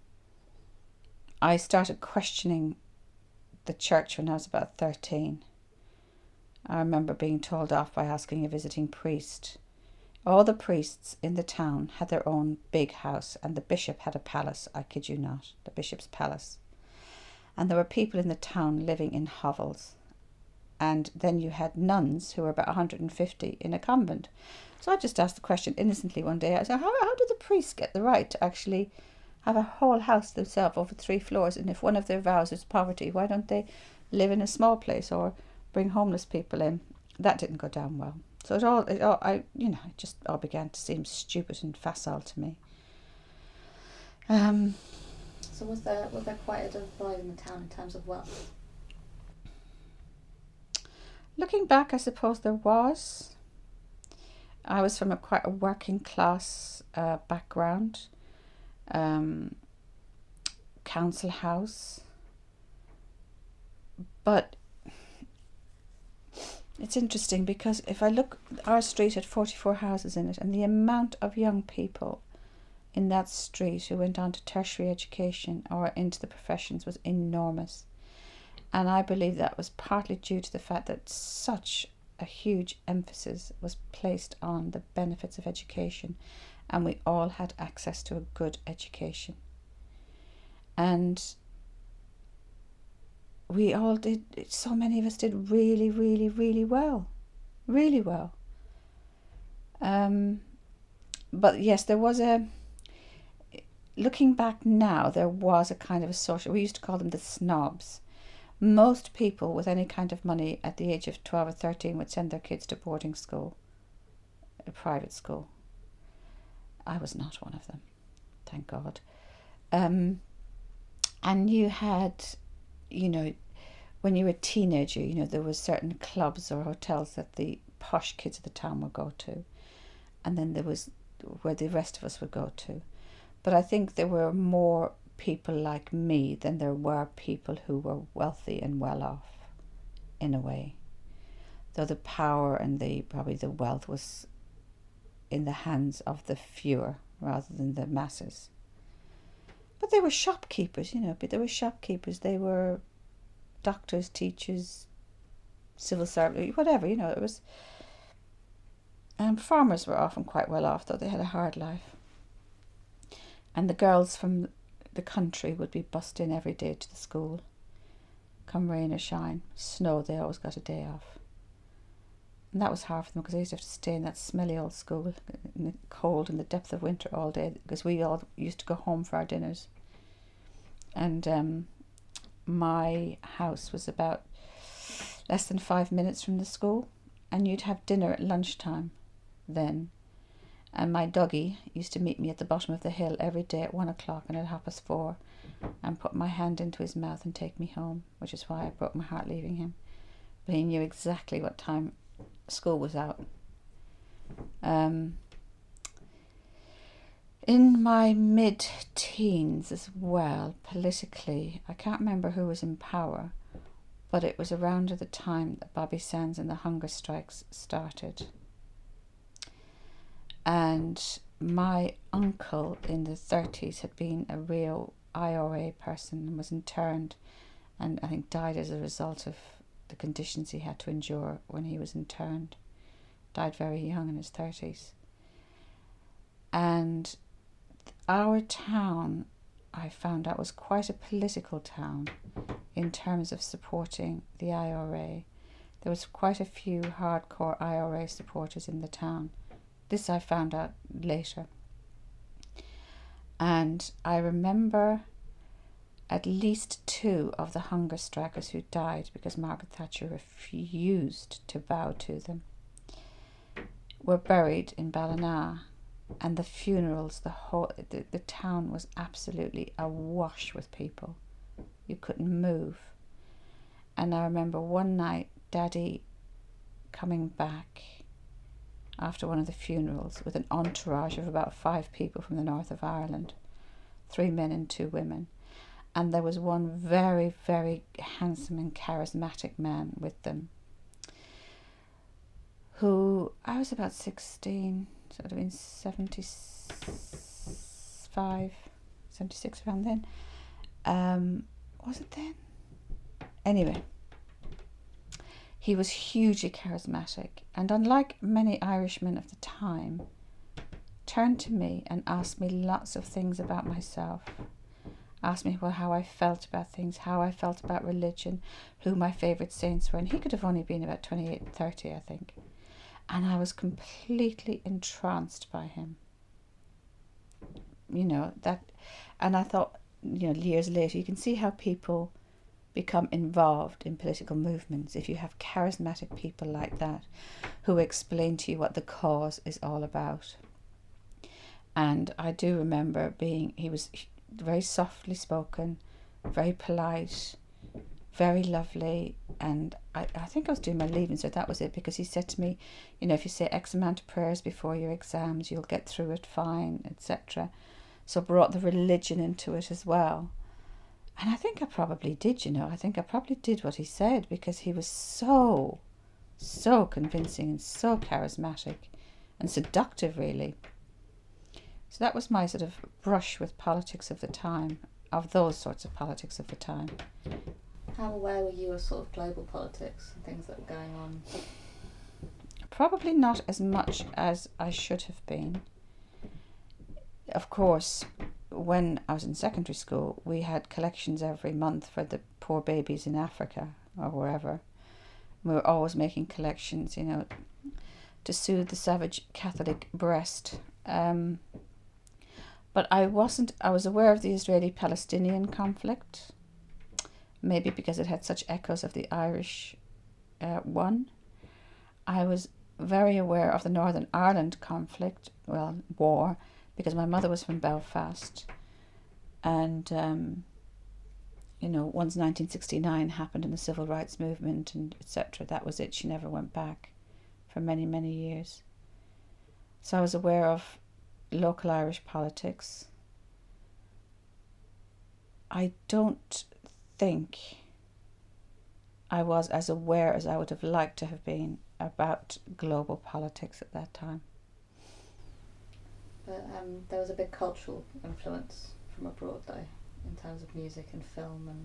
B: I started questioning the church when I was about thirteen. I remember being told off by asking a visiting priest. All the priests in the town had their own big house, and the bishop had a palace, I kid you not, the bishop's palace. And there were people in the town living in hovels. And then you had nuns who were about one hundred fifty in a convent. So I just asked the question innocently one day. I said, how, how do the priests get the right to actually have a whole house themselves over three floors? And if one of their vows is poverty, why don't they live in a small place or bring homeless people in? That didn't go down well. So it all, it all I, you know, it just all began to seem stupid and facile to me. Um.
A: So was there was there quite a divide in the town in terms of wealth?
B: Looking back, I suppose there was. I was from a quite a working class uh, background, um, council house. But it's interesting because if I look, our street had forty-four houses in it, and the amount of young people in that street who went on to tertiary education or into the professions was enormous. And I believe that was partly due to the fact that such a huge emphasis was placed on the benefits of education, and we all had access to a good education. And we all did, so many of us did really, really, really well. Really well. Um, but yes, there was a, looking back now, there was a kind of a social, we used to call them the snobs. Most people with any kind of money at the age of twelve or thirteen would send their kids to boarding school, a private school. I was not one of them, thank God. Um, and you had, you know, when you were a teenager, you know, there was certain clubs or hotels that the posh kids of the town would go to. And then there was where the rest of us would go to. But I think there were more people like me than there were people who were wealthy and well off, in a way. Though the power and the probably the wealth was in the hands of the fewer rather than the masses. But they were shopkeepers, you know, but they were shopkeepers. They were doctors, teachers, civil servants, whatever, you know, it was. And farmers were often quite well off, though they had a hard life. And the girls from the country would be bussed in every day to the school. Come rain or shine, snow, they always got a day off. And that was hard for them because they used to have to stay in that smelly old school in the cold in the depth of winter all day because we all used to go home for our dinners. And um, my house was about less than five minutes from the school, and you'd have dinner at lunchtime then. And my doggy used to meet me at the bottom of the hill every day at one o'clock and at half past four and put my hand into his mouth and take me home, which is why I broke my heart leaving him. But he knew exactly what time school was out. Um, in my mid-teens as well, politically, I can't remember who was in power, but it was around the time that Bobby Sands and the hunger strikes started. And my uncle in the thirties had been a real I R A person and was interned and I think died as a result of the conditions he had to endure when he was interned. Died very young, in his thirties. And our town, I found out, was quite a political town in terms of supporting the I R A. There was quite a few hardcore I R A supporters in the town. This I found out later. And I remember at least two of the hunger strikers who died because Margaret Thatcher refused to bow to them were buried in Ballina. And the funerals, the whole the, the town was absolutely awash with people. You couldn't move. And I remember one night Daddy coming back after one of the funerals with an entourage of about five people from the north of Ireland, three men and two women. And there was one very, very handsome and charismatic man with them, who, I was about sixteen, so it would have been seventy-five, seventy-six around then. Um, was it then? Anyway, he was hugely charismatic, and unlike many Irishmen of the time, turned to me and asked me lots of things about myself. Asked me well, how I felt about things, how I felt about religion, who my favourite saints were, and he could have only been about twenty-eight, thirty, I think. And I was completely entranced by him. You know, that, and I thought, you know, years later, you can see how people become involved in political movements if you have charismatic people like that who explain to you what the cause is all about. And I do remember being, he was very softly spoken, very polite, very lovely, and I, I think I was doing my leaving, so that was it, because he said to me, you know, if you say X amount of prayers before your exams, you'll get through it fine, et cetera. So brought the religion into it as well. And I think I probably did, you know, I think I probably did what he said, because he was so, so convincing and so charismatic and seductive, really. So that was my sort of brush with politics of the time, of those sorts of politics of the time.
A: How aware were you of sort of global politics and things that were going on?
B: Probably not as much as I should have been. Of course, when I was in secondary school, we had collections every month for the poor babies in Africa or wherever. We were always making collections, you know, to soothe the savage Catholic breast. Um, but I wasn't, I was aware of the Israeli-Palestinian conflict, maybe because it had such echoes of the Irish uh, one. I was very aware of the Northern Ireland conflict, well, war, because my mother was from Belfast. And, um, you know, once nineteen sixty-nine happened in the civil rights movement and et cetera, that was it. She never went back for many, many years. So I was aware of local Irish politics. I don't think I was as aware as I would have liked to have been about global politics at that time.
A: But um, there was a big cultural influence from abroad, though, in terms of music and film and...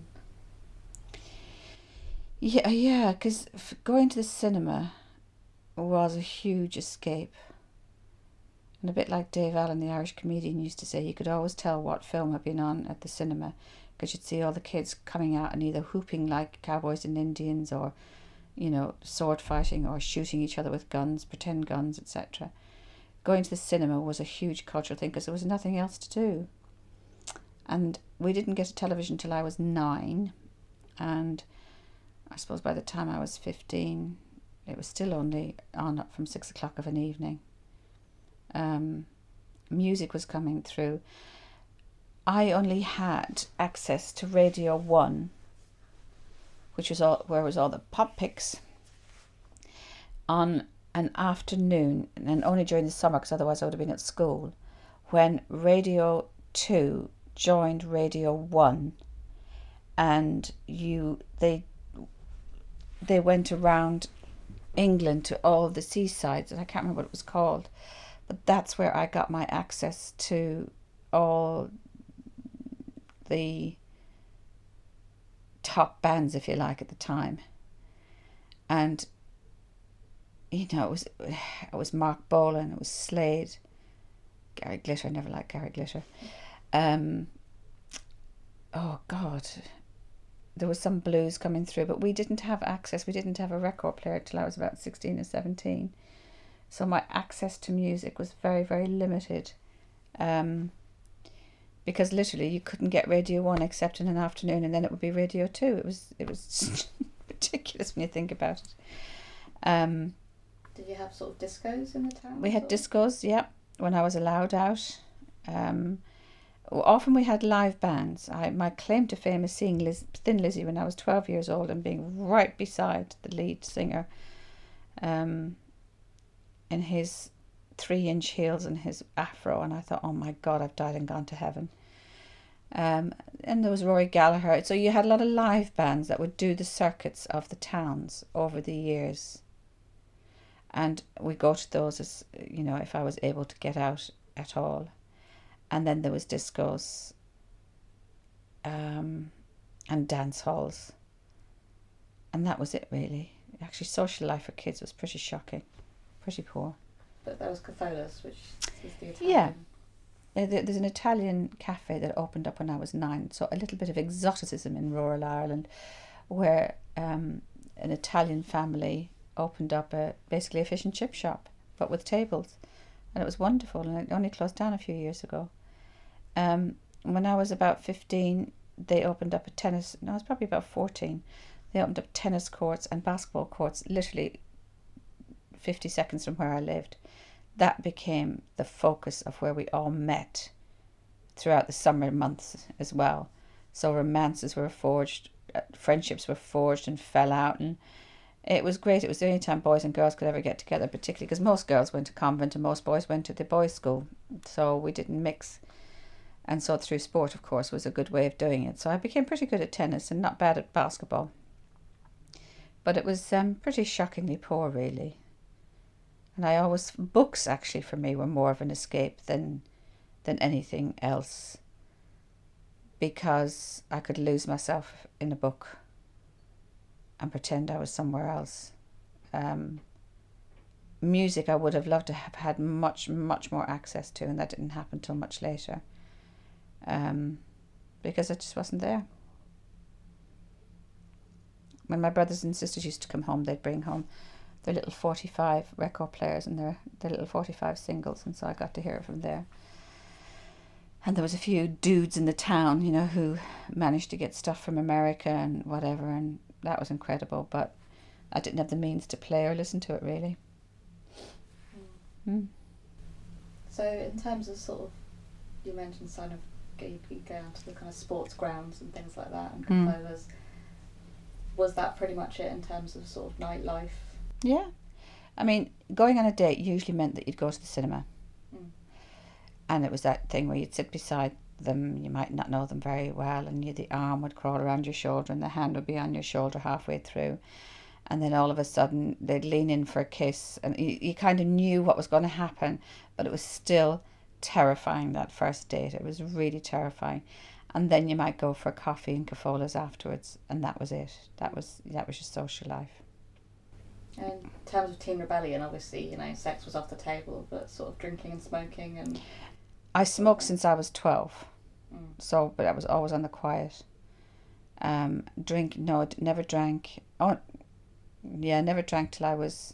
B: Yeah, yeah, because going to the cinema was a huge escape. And a bit like Dave Allen, the Irish comedian, used to say, you could always tell what film had been on at the cinema, because you'd see all the kids coming out and either whooping like cowboys and Indians, or, you know, sword fighting, or shooting each other with guns, pretend guns, et cetera. Going to the cinema was a huge cultural thing because there was nothing else to do. And we didn't get a television till I was nine, and I suppose by the time I was fifteen, it was still only on up from six o'clock of an evening. Um, music was coming through. I only had access to Radio One, which was all where was all the pop picks, on an afternoon, and only during the summer, because otherwise I would have been at school, when Radio Two joined Radio One, and you they they went around England to all the seasides, and I can't remember what it was called, but that's where I got my access to all the top bands, if you like, at the time. And, you know, it was it was Mark Bolan, it was Slade, Gary Glitter. I never liked Gary Glitter. Um, oh, God. There was some blues coming through, but we didn't have access. We didn't have a record player till I was about sixteen or seventeen. So my access to music was very, very limited. Um, because literally you couldn't get Radio One except in an afternoon, and then it would be Radio Two. It was it was ridiculous when you think about it. Um,
A: Did you have sort of discos in the town?
B: we had
A: or?
B: discos, yeah, when I was allowed out. Um, often we had live bands. I my claim to fame is seeing Liz, Thin Lizzy when I was twelve years old and being right beside the lead singer. Um, in his three-inch heels and his afro, and I thought, oh my God, I've died and gone to heaven. Um, and there was Rory Gallagher. So you had a lot of live bands that would do the circuits of the towns over the years. And we go to those as, you know, if I was able to get out at all. And then there was discos um, and dance halls. And that was it, really. Actually, social life for kids was pretty shocking. Pretty poor.
A: But there was Catholas, which is the Italian.
B: Yeah. Uh, there- There's an Italian cafe that opened up when I was nine, so a little bit of exoticism in rural Ireland, where um, an Italian family opened up a basically a fish and chip shop, but with tables, and it was wonderful. And it only closed down a few years ago. Um, when I was about fifteen, they opened up a tennis. No, I was probably about fourteen. They opened up tennis courts and basketball courts, literally fifty seconds from where I lived. That became the focus of where we all met throughout the summer months as well. So romances were forged, uh, friendships were forged and fell out, and it was great. It was the only time boys and girls could ever get together, particularly because most girls went to convent and most boys went to the boys' school, so we didn't mix. And so through sport, of course, was a good way of doing it. So I became pretty good at tennis and not bad at basketball. But it was um, pretty shockingly poor, really. And I always, books actually for me were more of an escape than than anything else, because I could lose myself in a book and pretend I was somewhere else. Um, music I would have loved to have had much, much more access to, and that didn't happen till much later, um, because it just wasn't there. When my brothers and sisters used to come home, they'd bring home their little forty-five record players and their, their little forty-five singles, and so I got to hear it from there. And there was a few dudes in the town, you know, who managed to get stuff from America and whatever, and that was incredible, but I didn't have the means to play or listen to it, really. Mm.
A: So in terms of sort of, you mentioned kind of you you go out to the kind of sports grounds and things like that, and
B: Mm.
A: Catholas. Was that pretty much it in terms of sort of nightlife?
B: Yeah. I mean, going on a date usually meant that you'd go to the cinema.
A: Mm.
B: And it was that thing where you'd sit beside them, you might not know them very well, and you, the arm would crawl around your shoulder and the hand would be on your shoulder halfway through. And then all of a sudden they'd lean in for a kiss, and you, you kind of knew what was going to happen, but it was still terrifying, that first date. It was really terrifying. And then you might go for a coffee and Catholas afterwards, and that was it. That was that was your social life.
A: And in terms of teen rebellion, obviously, you know, sex was off the table, but sort of drinking and smoking and...
B: I smoked since I was twelve,
A: Mm.
B: so but I was always on the quiet. Um, drink no, d- never drank. Oh, yeah, never drank till I was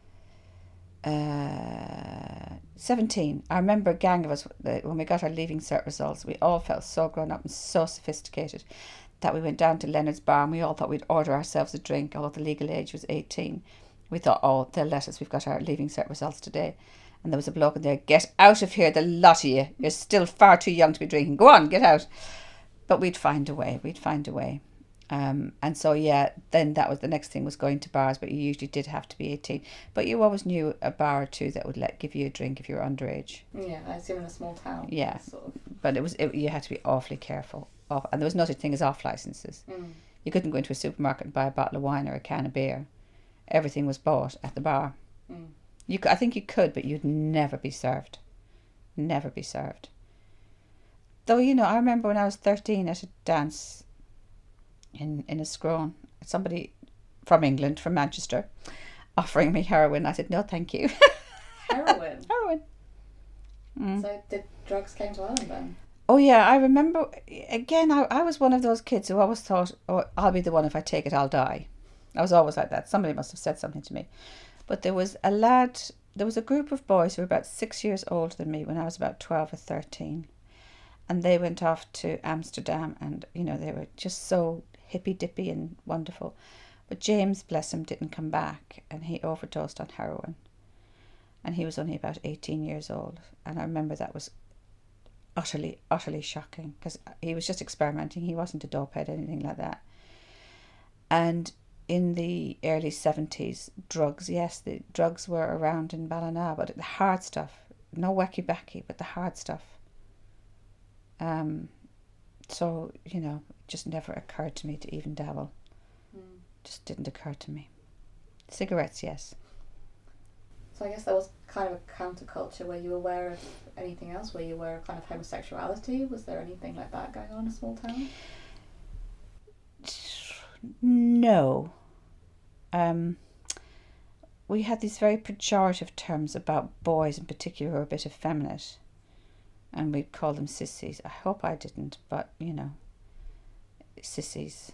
B: uh, seventeen. I remember a gang of us uh, when we got our leaving cert results. We all felt so grown up and so sophisticated that we went down to Leonard's Bar and we all thought we'd order ourselves a drink, although the legal age was eighteen. We thought, oh, they'll let us. We've got our leaving cert results today. And there was a bloke in there, get out of here, the lot of you. You're still far too young to be drinking. Go on, get out. But we'd find a way. We'd find a way. Um, and so, yeah, then that was the next thing was going to bars, but you usually did have to be eighteen. But you always knew a bar or two that would let give you a drink if you were underage.
A: Yeah, I assume in a small town.
B: Yeah.
A: Sort of.
B: But it was it, you had to be awfully careful. Off, and there was no such thing as off licenses.
A: Mm.
B: You couldn't go into a supermarket and buy a bottle of wine or a can of beer. Everything was bought at the bar.
A: Mm.
B: You, c- I think you could, but you'd never be served. Never be served. Though, you know, I remember when I was thirteen at a dance, in, in a scrone. Somebody from England, from Manchester, offering me heroin. I said, no, thank you.
A: Heroin?
B: Heroin. Mm.
A: So did drugs came to Ireland then?
B: Oh yeah, I remember, again, I, I was one of those kids who always thought, oh, I'll be the one, if I take it, I'll die. I was always like that. Somebody must have said something to me. But there was a lad, there was a group of boys who were about six years older than me when I was about twelve or thirteen. And they went off to Amsterdam, and, you know, they were just so hippy-dippy and wonderful. But James, bless him, didn't come back, and he overdosed on heroin. And he was only about eighteen years old. And I remember that was utterly, utterly shocking, because he was just experimenting. He wasn't a dopehead, anything like that. And in the early seventies, drugs, yes, the drugs were around in Ballina, but the hard stuff, no wacky-backy, but the hard stuff. Um, so, you know, it just never occurred to me to even dabble. Mm. Just didn't occur to me. Cigarettes, yes.
A: So I guess there was kind of a counterculture. Were you aware of anything else? Were you aware of kind of homosexuality? Was there anything like that going on in a small town?
B: No. Um, we had these very pejorative terms about boys in particular who were a bit effeminate. And we'd call them sissies. I hope I didn't, but, you know, sissies.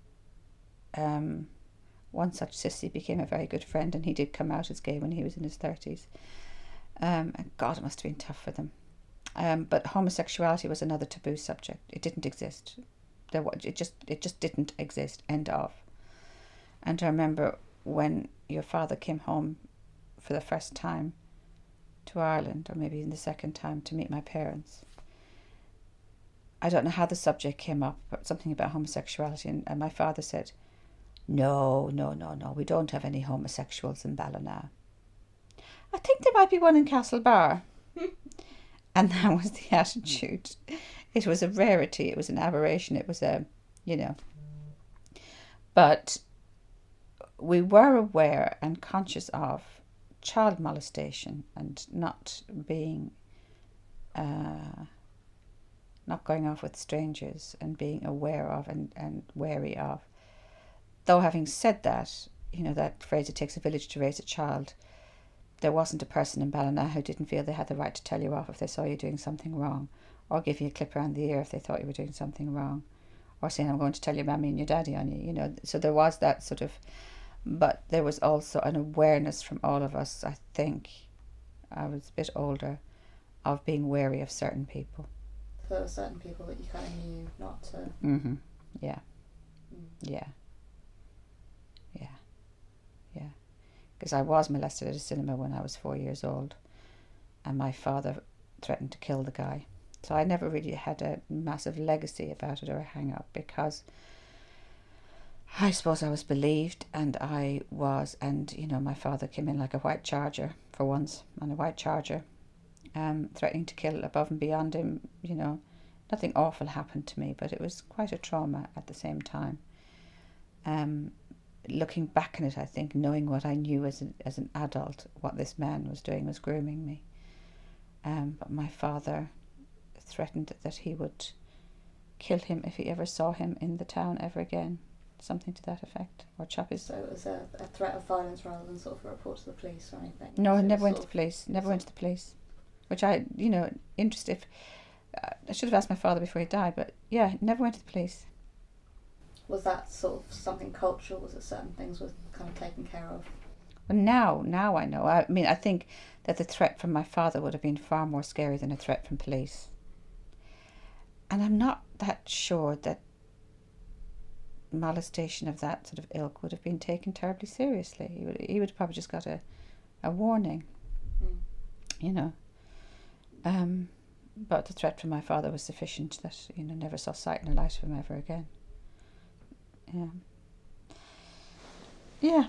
B: Um, one such sissy became a very good friend, and he did come out as gay when he was in his thirties. Um, and God, it must have been tough for them. Um, but homosexuality was another taboo subject. It didn't exist. There was, it just it just didn't exist. End of. And I remember when your father came home for the first time to Ireland, or maybe in the second time, to meet my parents. I don't know how the subject came up, but something about homosexuality, and, and my father said, no, no, no, no, we don't have any homosexuals in Ballina. I think there might be one in Castlebar. And that was the attitude. It was a rarity, it was an aberration, it was a, you know. But we were aware and conscious of child molestation and not being, uh, not going off with strangers, and being aware of and, and wary of. Though having said that, you know, that phrase, it takes a village to raise a child, there wasn't a person in Ballina who didn't feel they had the right to tell you off if they saw you doing something wrong, or give you a clip around the ear if they thought you were doing something wrong, or saying, I'm going to tell your mammy and your daddy on you, you know. So there was that sort of, but there was also an awareness from all of us, I think, I was a bit older, of being wary of certain people.
A: So there were certain people that you kind of knew not to...
B: Mm-hmm. Yeah.
A: Mm.
B: Yeah. Yeah. Yeah. Because I was molested at a cinema when I was four years old, and my father threatened to kill the guy. So I never really had a massive legacy about it or a hang-up, because I suppose I was believed, and I was, and, you know, my father came in like a white charger for once, on a white charger, um, threatening to kill above and beyond him, you know. Nothing awful happened to me, but it was quite a trauma at the same time. Um, looking back on it, I think, knowing what I knew as, a, as an adult, what this man was doing was grooming me. Um, but my father threatened that he would kill him if he ever saw him in the town ever again. Something to that effect. Or chop his...
A: So it was a, a threat of violence rather than sort of a report to the police or anything?
B: No,
A: so
B: I never went to
A: of,
B: the police. Never went to the police. Which I, you know, interested... If, uh, I should have asked my father before he died, but yeah, never went to the police.
A: Was that sort of something cultural? Was it certain things were kind of taken care of?
B: Well, now, now I know. I mean, I think that the threat from my father would have been far more scary than a threat from police. And I'm not that sure that molestation of that sort of ilk would have been taken terribly seriously. He would, he would have probably just got a, a warning, mm. you know. Um, but the threat from my father was sufficient that, you know, never saw sight nor light of him ever again. Yeah. Yeah.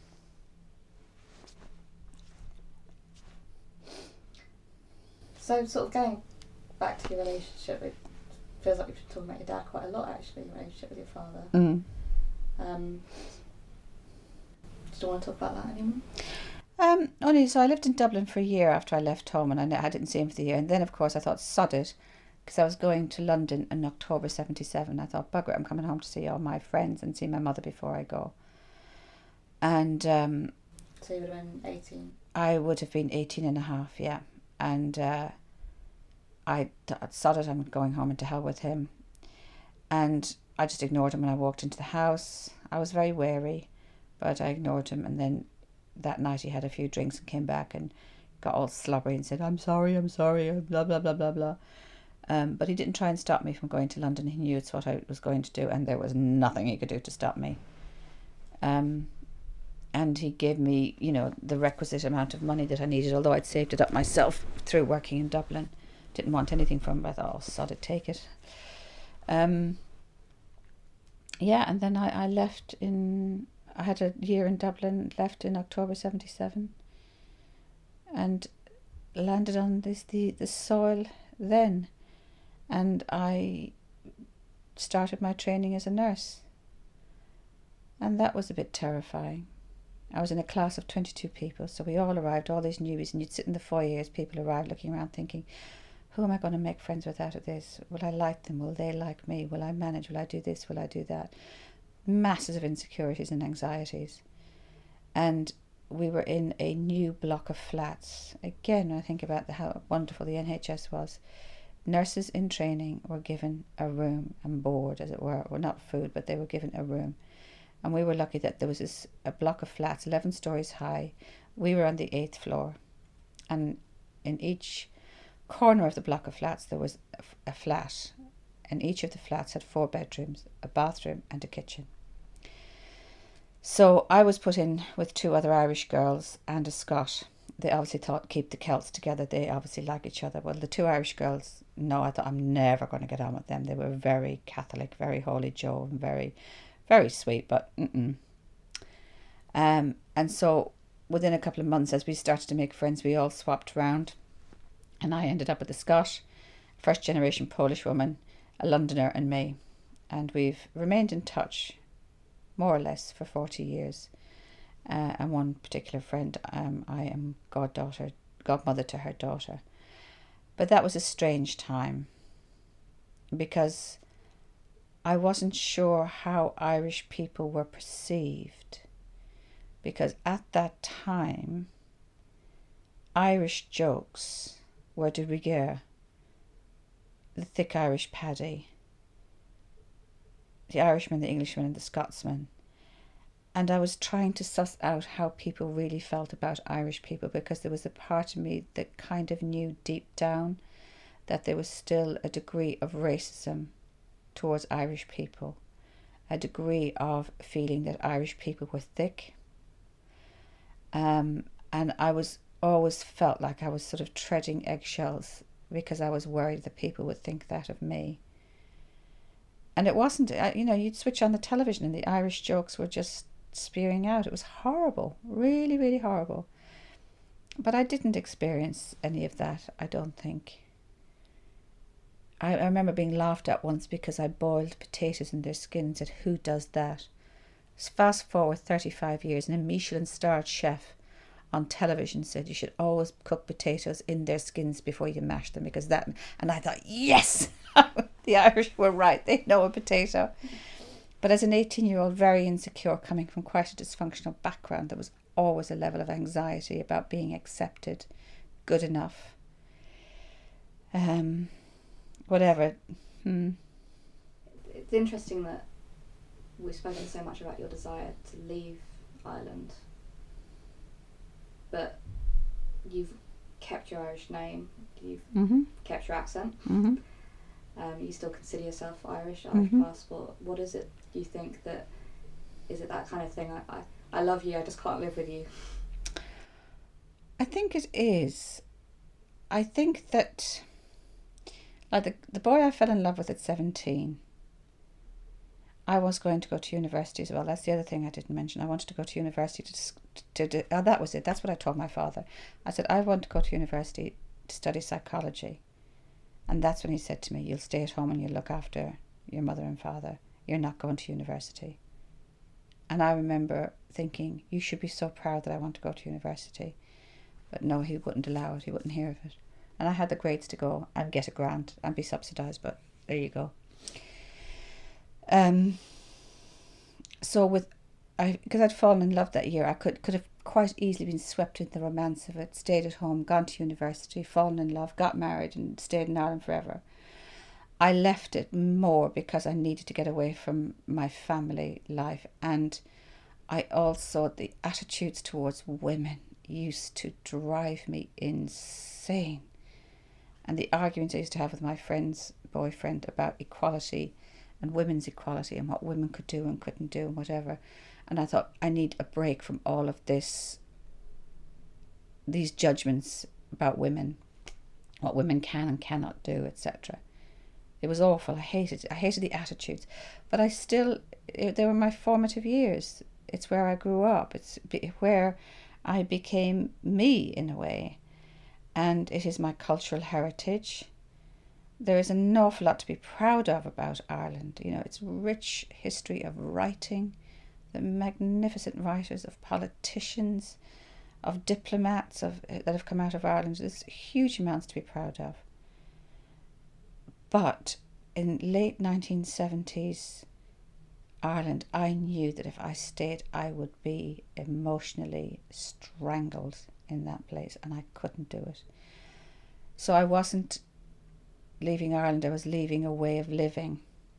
A: So, sort of going back to your relationship, it feels like we've been talking about your dad quite a lot, actually, your relationship with your father.
B: Mm.
A: Um, do you want to talk about that anymore?
B: Um, only, so I lived in Dublin for a year after I left home, and I, I didn't see him for the year. And then, of course, I thought, sod it, because I was going to London in October seventy-seven. I thought, bugger, I'm coming home to see all my friends and see my mother before I go. And um,
A: so you would have been eighteen?
B: I would have been eighteen and a half, yeah. And uh, I thought it, I'm going home and to hell with him. And I just ignored him when I walked into the house. I was very wary, but I ignored him. And then that night he had a few drinks and came back and got all slobbery and said, I'm sorry, I'm sorry, blah, blah, blah, blah, blah. Um, but he didn't try and stop me from going to London. He knew it's what I was going to do, and there was nothing he could do to stop me. Um, and he gave me, you know, the requisite amount of money that I needed, although I'd saved it up myself through working in Dublin. Didn't want anything from him. I thought, oh, sod it, take it. Um, yeah, and then I, I left in, I had a year in Dublin, left in October seventy-seven, and landed on this the, the soil then. And I started my training as a nurse. And that was a bit terrifying. I was in a class of twenty-two people, so we all arrived, all these newbies, and you'd sit in the foyer as people arrived looking around thinking, who am I going to make friends with out of this? Will I like them? Will they like me? Will I manage? Will I do this? Will I do that? Masses of insecurities and anxieties. And we were in a new block of flats. Again, when I think about the, how wonderful the N H S was, nurses in training were given a room and board, as it were. Well, not food, but they were given a room. And we were lucky that there was this, a block of flats, eleven stories high. We were on the eighth floor. And in each corner of the block of flats, there was a, a flat. And each of the flats had four bedrooms, a bathroom and a kitchen. So I was put in with two other Irish girls and a Scot. They obviously thought, keep the Celts together. They obviously like each other. Well, the two Irish girls, no, I thought I'm never going to get on with them. They were very Catholic, very Holy Joe, and very, very sweet, but mm-mm. Um, and so within a couple of months, as we started to make friends, we all swapped round. And I ended up with a Scot, first generation Polish woman, a Londoner, and me. And we've remained in touch, more or less, for forty years. Uh, and one particular friend, um, I am goddaughter, godmother to her daughter. But that was a strange time, because I wasn't sure how Irish people were perceived, because at that time, Irish jokes were de rigueur. The thick Irish paddy, the Irishman, the Englishman, and the Scotsman. And I was trying to suss out how people really felt about Irish people, because there was a part of me that kind of knew deep down that there was still a degree of racism towards Irish people, a degree of feeling that Irish people were thick. Um, and I was always felt like I was sort of treading eggshells, because I was worried that people would think that of me. And it wasn't, you know, you'd switch on the television and the Irish jokes were just spewing out. It was horrible, really, really horrible. But I didn't experience any of that, I don't think. I, I remember being laughed at once because I boiled potatoes in their skin and said, who does that? Fast forward thirty-five years, and a Michelin-starred chef on television said you should always cook potatoes in their skins before you mash them, because that, and I thought, yes, the Irish were right, they know a potato. But as an eighteen-year-old, very insecure, coming from quite a dysfunctional background, there was always a level of anxiety about being accepted, good enough, um, whatever. Hmm.
A: It's interesting that we've spoken so much about your desire to leave Ireland, but you've kept your Irish name, you've
B: Mm-hmm.
A: kept your accent.
B: Mm-hmm.
A: Um, you still consider yourself Irish, Irish
B: Mm-hmm.
A: passport. What is it, do you think, that, is it that kind of thing, I, I, I love you, I just can't live with you?
B: I think it is. I think that, like the, the boy I fell in love with at seventeen, I was going to go to university as well. That's the other thing I didn't mention. I wanted to go to university to, to, to oh, that was it. That's what I told my father. I said, I want to go to university to study psychology. And that's when he said to me, you'll stay at home and you'll look after your mother and father. You're not going to university. And I remember thinking, you should be so proud that I want to go to university. But no, he wouldn't allow it. He wouldn't hear of it. and I had the grades to go and get a grant and be subsidised, but there you go. Um. So with, I because I'd fallen in love that year, I could could have quite easily been swept into the romance of it, stayed at home, gone to university, fallen in love, got married and stayed in Ireland forever. I left it more because I needed to get away from my family life, and I also, the attitudes towards women used to drive me insane. And the arguments I used to have with my friend's boyfriend about equality and women's equality and what women could do and couldn't do and whatever. And I thought, I need a break from all of this, these judgments about women, what women can and cannot do, et cetera. It was awful. I hated it. I hated the attitudes. But I still, it, they were my formative years. It's where I grew up. It's where I became me in a way. And it is my cultural heritage. There is an awful lot to be proud of about Ireland. You know, its rich history of writing, the magnificent writers, of politicians, of diplomats of that have come out of Ireland. There's huge amounts to be proud of. But in late nineteen seventies Ireland, I knew that if I stayed, I would be emotionally strangled in that place, and I couldn't do it. So I wasn't leaving Ireland, I was leaving a way of living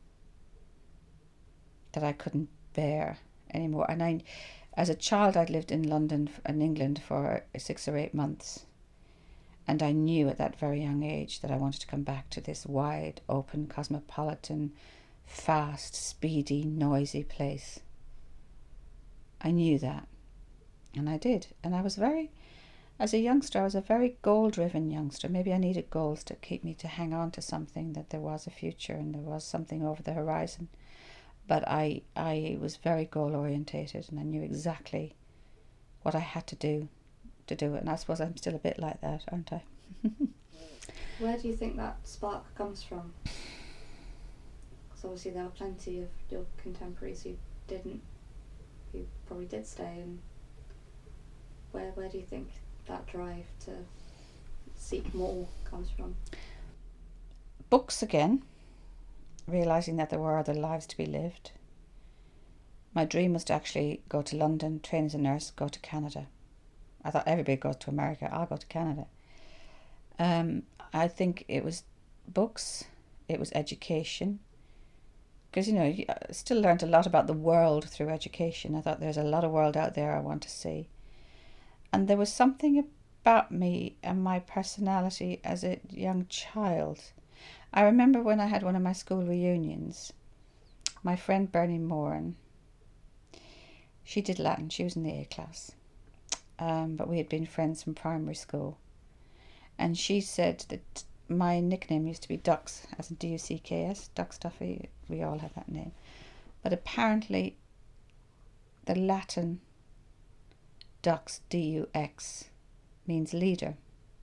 B: that I couldn't bear anymore. And I, as a child, I'd lived in London and England for six or eight months. And I knew at that very young age that I wanted to come back to this wide, open, cosmopolitan, fast, speedy, noisy place. I knew that. And I did. And I was very, as a youngster, I was a very goal-driven youngster. Maybe I needed goals to keep me to hang on to something, that there was a future and there was something over the horizon. But I, I was very goal-orientated, and I knew exactly what I had to do to do it. And I suppose I'm still a bit like that, aren't I?
A: Where do you think that spark comes from? Because obviously there were plenty of your contemporaries who didn't, who probably did stay. And where where do you think that drive to seek more comes from?
B: Books again. Realising that there were other lives to be lived. My dream was to actually go to London, train as a nurse, go to Canada. I thought everybody goes to America, I'll go to Canada. Um, I think it was books, it was education. Because, you know, I still learned a lot about the world through education. I thought there's a lot of world out there I want to see. And there was something about me and my personality as a young child. I remember when I had one of my school reunions, my friend Bernie Moran, she did Latin, she was in the A class, um, but we had been friends from primary school. And she said that my nickname used to be Dux, as in D U C K S, Dux Duffy, we all have that name. But apparently the Latin Dux, D U X, means leader.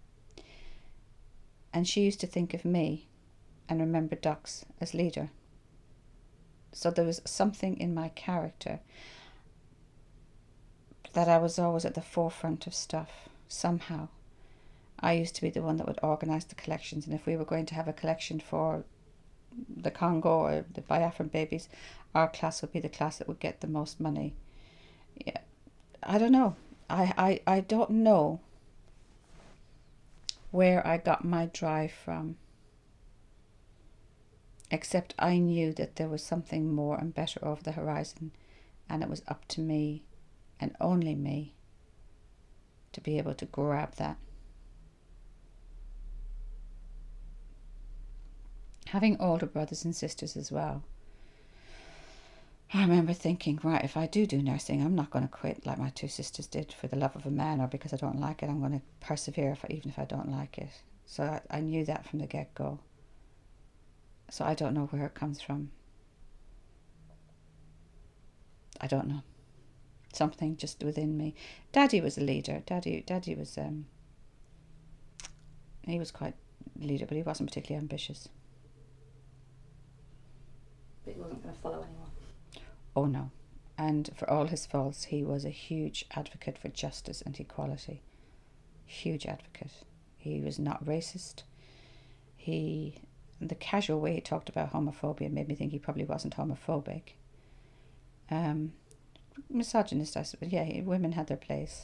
B: And she used to think of me and remember Dux as leader. So there was something in my character that I was always at the forefront of stuff, somehow. I used to be the one that would organise the collections, and if we were going to have a collection for the Congo or the Biafran babies, our class would be the class that would get the most money. Yeah, I don't know. I, I, I don't know where I got my drive from. Except I knew that there was something more and better over the horizon, and it was up to me, and only me, to be able to grab that. Having older brothers and sisters as well, I remember thinking, right, if I do do nursing, I'm not going to quit like my two sisters did for the love of a man or because I don't like it. I'm going to persevere if I, even if I don't like it. So I, I knew that from the get-go. So I don't know where it comes from. I don't know. Something just within me. Daddy was a leader. Daddy Daddy was, um, he was quite a leader, but he wasn't particularly ambitious.
A: But he wasn't going to follow anyone.
B: Oh no. And for all his faults, he was a huge advocate for justice and equality. Huge advocate. He was not racist. He, the casual way he talked about homophobia made me think he probably wasn't homophobic. Um, misogynist, I suppose. Yeah, he, women had their place.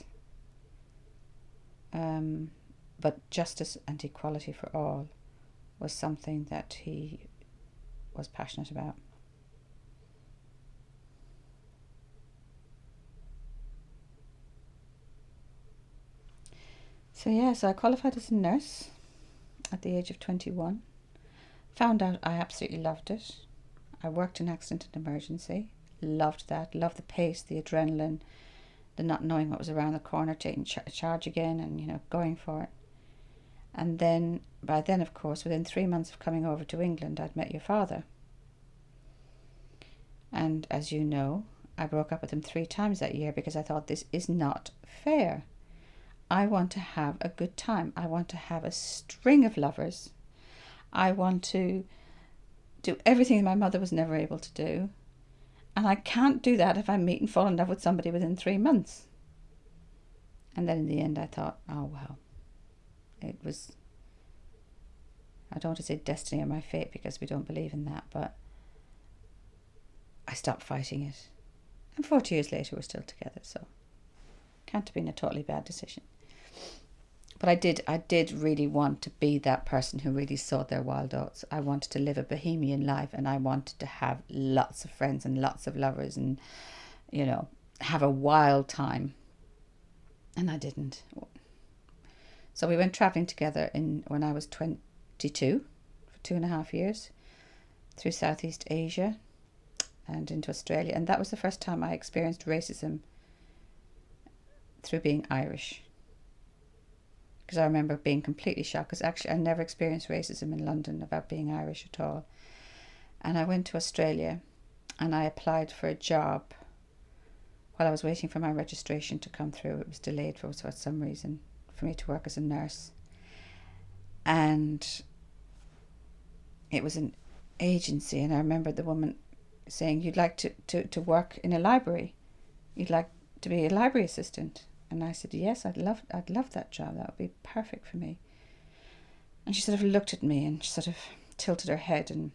B: Um, but justice and equality for all was something that he was passionate about. So yeah, so I qualified as a nurse at the age of twenty-one. Found out I absolutely loved it. I worked in accident and emergency. Loved that. Loved the pace, the adrenaline, the not knowing what was around the corner, taking ch- charge again and, you know, going for it. And then, by then, of course, within three months of coming over to England, I'd met your father. And as you know, I broke up with him three times that year because I thought this is not fair. I want to have a good time. I want to have a string of lovers. I want to do everything my mother was never able to do. And I can't do that if I meet and fall in love with somebody within three months. And then in the end I thought, oh well, it was, I don't want to say destiny or my fate because we don't believe in that, but I stopped fighting it. And forty years later we're still together, so can't have been a totally bad decision. But I did I did really want to be that person who really sought their wild oats. I wanted to live a bohemian life, and I wanted to have lots of friends and lots of lovers and, you know, have a wild time. And I didn't. So we went travelling together in when I was twenty-two for two and a half years through Southeast Asia and into Australia. And that was the first time I experienced racism through being Irish. Because I remember being completely shocked, because actually I never experienced racism in London about being Irish at all. And I went to Australia and I applied for a job while I was waiting for my registration to come through. It was delayed for some reason for me to work as a nurse. And it was an agency, and I remember the woman saying, you'd like to, to, to work in a library. You'd like to be a library assistant. And I said, yes, I'd love I'd love that job. That would be perfect for me. And she sort of looked at me and sort of tilted her head and,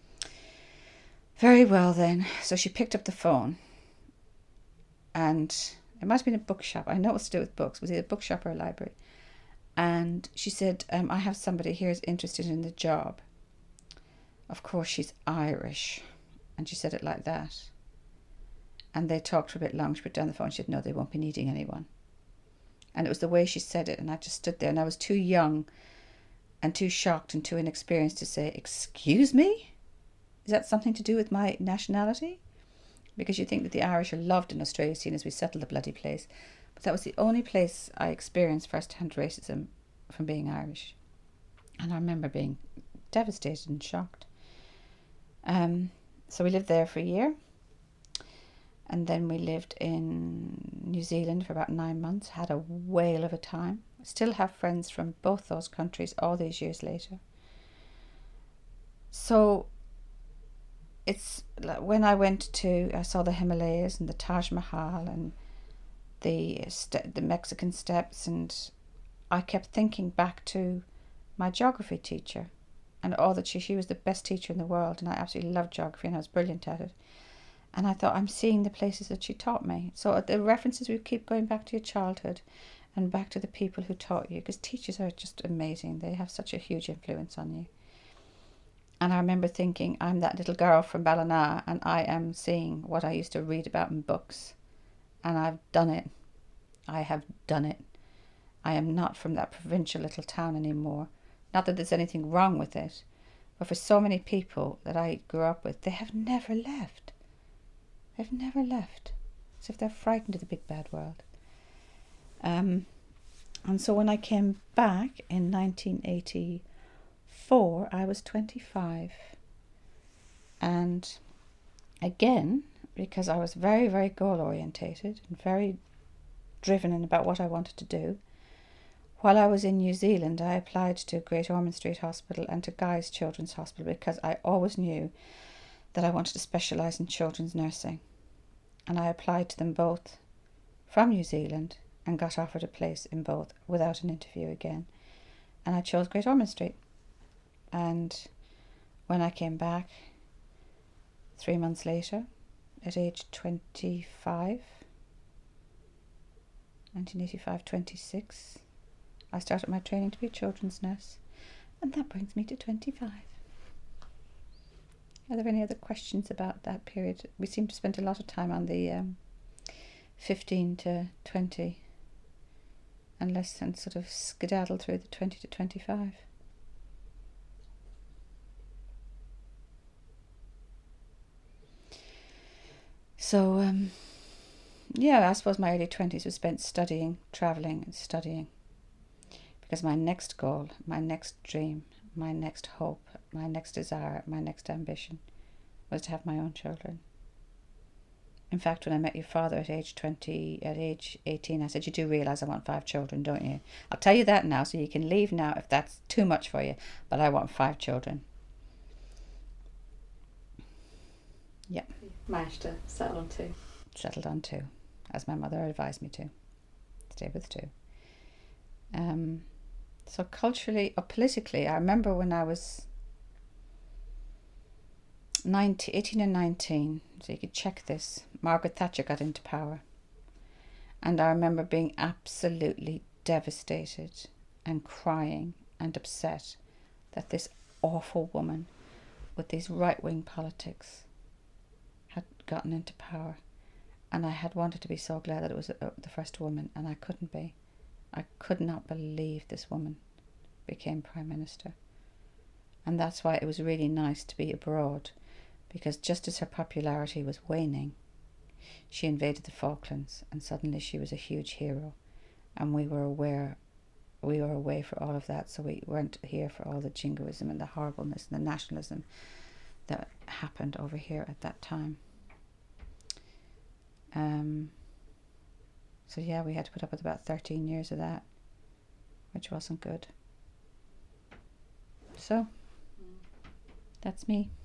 B: very well then. So she picked up the phone, and it might have been a bookshop. I know it was to do with books. It was either a bookshop or a library. And she said, um, I have somebody here who's interested in the job. Of course, she's Irish. And she said it like that. And they talked for a bit long. She put down the phone. She said, no, they won't be needing anyone. And it was the way she said it. And I just stood there, and I was too young and too shocked and too inexperienced to say, excuse me? Is that something to do with my nationality? Because you think that the Irish are loved in Australia, seeing as we settled the bloody place. But that was the only place I experienced first-hand racism from being Irish. And I remember being devastated and shocked. Um, so we lived there for a year. And then we lived in New Zealand for about nine months, had a whale of a time. Still have friends from both those countries all these years later. So it's when I went to, I saw the Himalayas and the Taj Mahal and the the Mexican steps, and I kept thinking back to my geography teacher and all that she, she was the best teacher in the world, and I absolutely loved geography and I was brilliant at it. And I thought, I'm seeing the places that she taught me. So the references would keep going back to your childhood and back to the people who taught you, because teachers are just amazing. They have such a huge influence on you. And I remember thinking, I'm that little girl from Ballina, and I am seeing what I used to read about in books. And I've done it. I have done it. I am not from that provincial little town anymore. Not that there's anything wrong with it, but for so many people that I grew up with, they have never left. They've never left. As if they're frightened of the big bad world. Um, and so when I came back in nineteen eighty-four, I was twenty-five. And again, because I was very, very goal orientated and very driven in about what I wanted to do, while I was in New Zealand, I applied to Great Ormond Street Hospital and to Guy's Children's Hospital, because I always knew that I wanted to specialise in children's nursing. And I applied to them both from New Zealand and got offered a place in both without an interview again. and I chose Great Ormond Street. And when I came back three months later, at age twenty-five, nineteen eighty-five, twenty-six, I started my training to be a children's nurse, and that brings me to twenty-five. Are there any other questions about that period? We seem to spend a lot of time on the um, fifteen to twenty, and less than sort of skedaddle through the twenty to twenty-five. So, um, yeah, I suppose my early twenties was spent studying, travelling and studying. Because my next goal, my next dream, my next hope, my next desire, my next ambition was to have my own children. In fact, when I met your father at age twenty, at age eighteen, I said, you do realise I want five children, don't you? I'll tell you that now, so you can leave now if that's too much for you, but I want five children. Yeah.
A: Managed to settle on two.
B: Settled on two, as my mother advised me to. Stay with two. Um, so culturally or politically, I remember when I was nineteen, eighteen and nineteen, so you could check this, Margaret Thatcher got into power. And I remember being absolutely devastated and crying and upset that this awful woman with these right-wing politics had gotten into power. And I had wanted to be so glad that it was uh, the first woman, and I couldn't be. I could not believe this woman became Prime Minister. And that's why it was really nice to be abroad, because just as her popularity was waning, she invaded the Falklands, and suddenly she was a huge hero. And we were aware, we were away for all of that, so we weren't here for all the jingoism and the horribleness and the nationalism that happened over here at that time. Um, so yeah, we had to put up with about thirteen years of that, which wasn't good. So, that's me.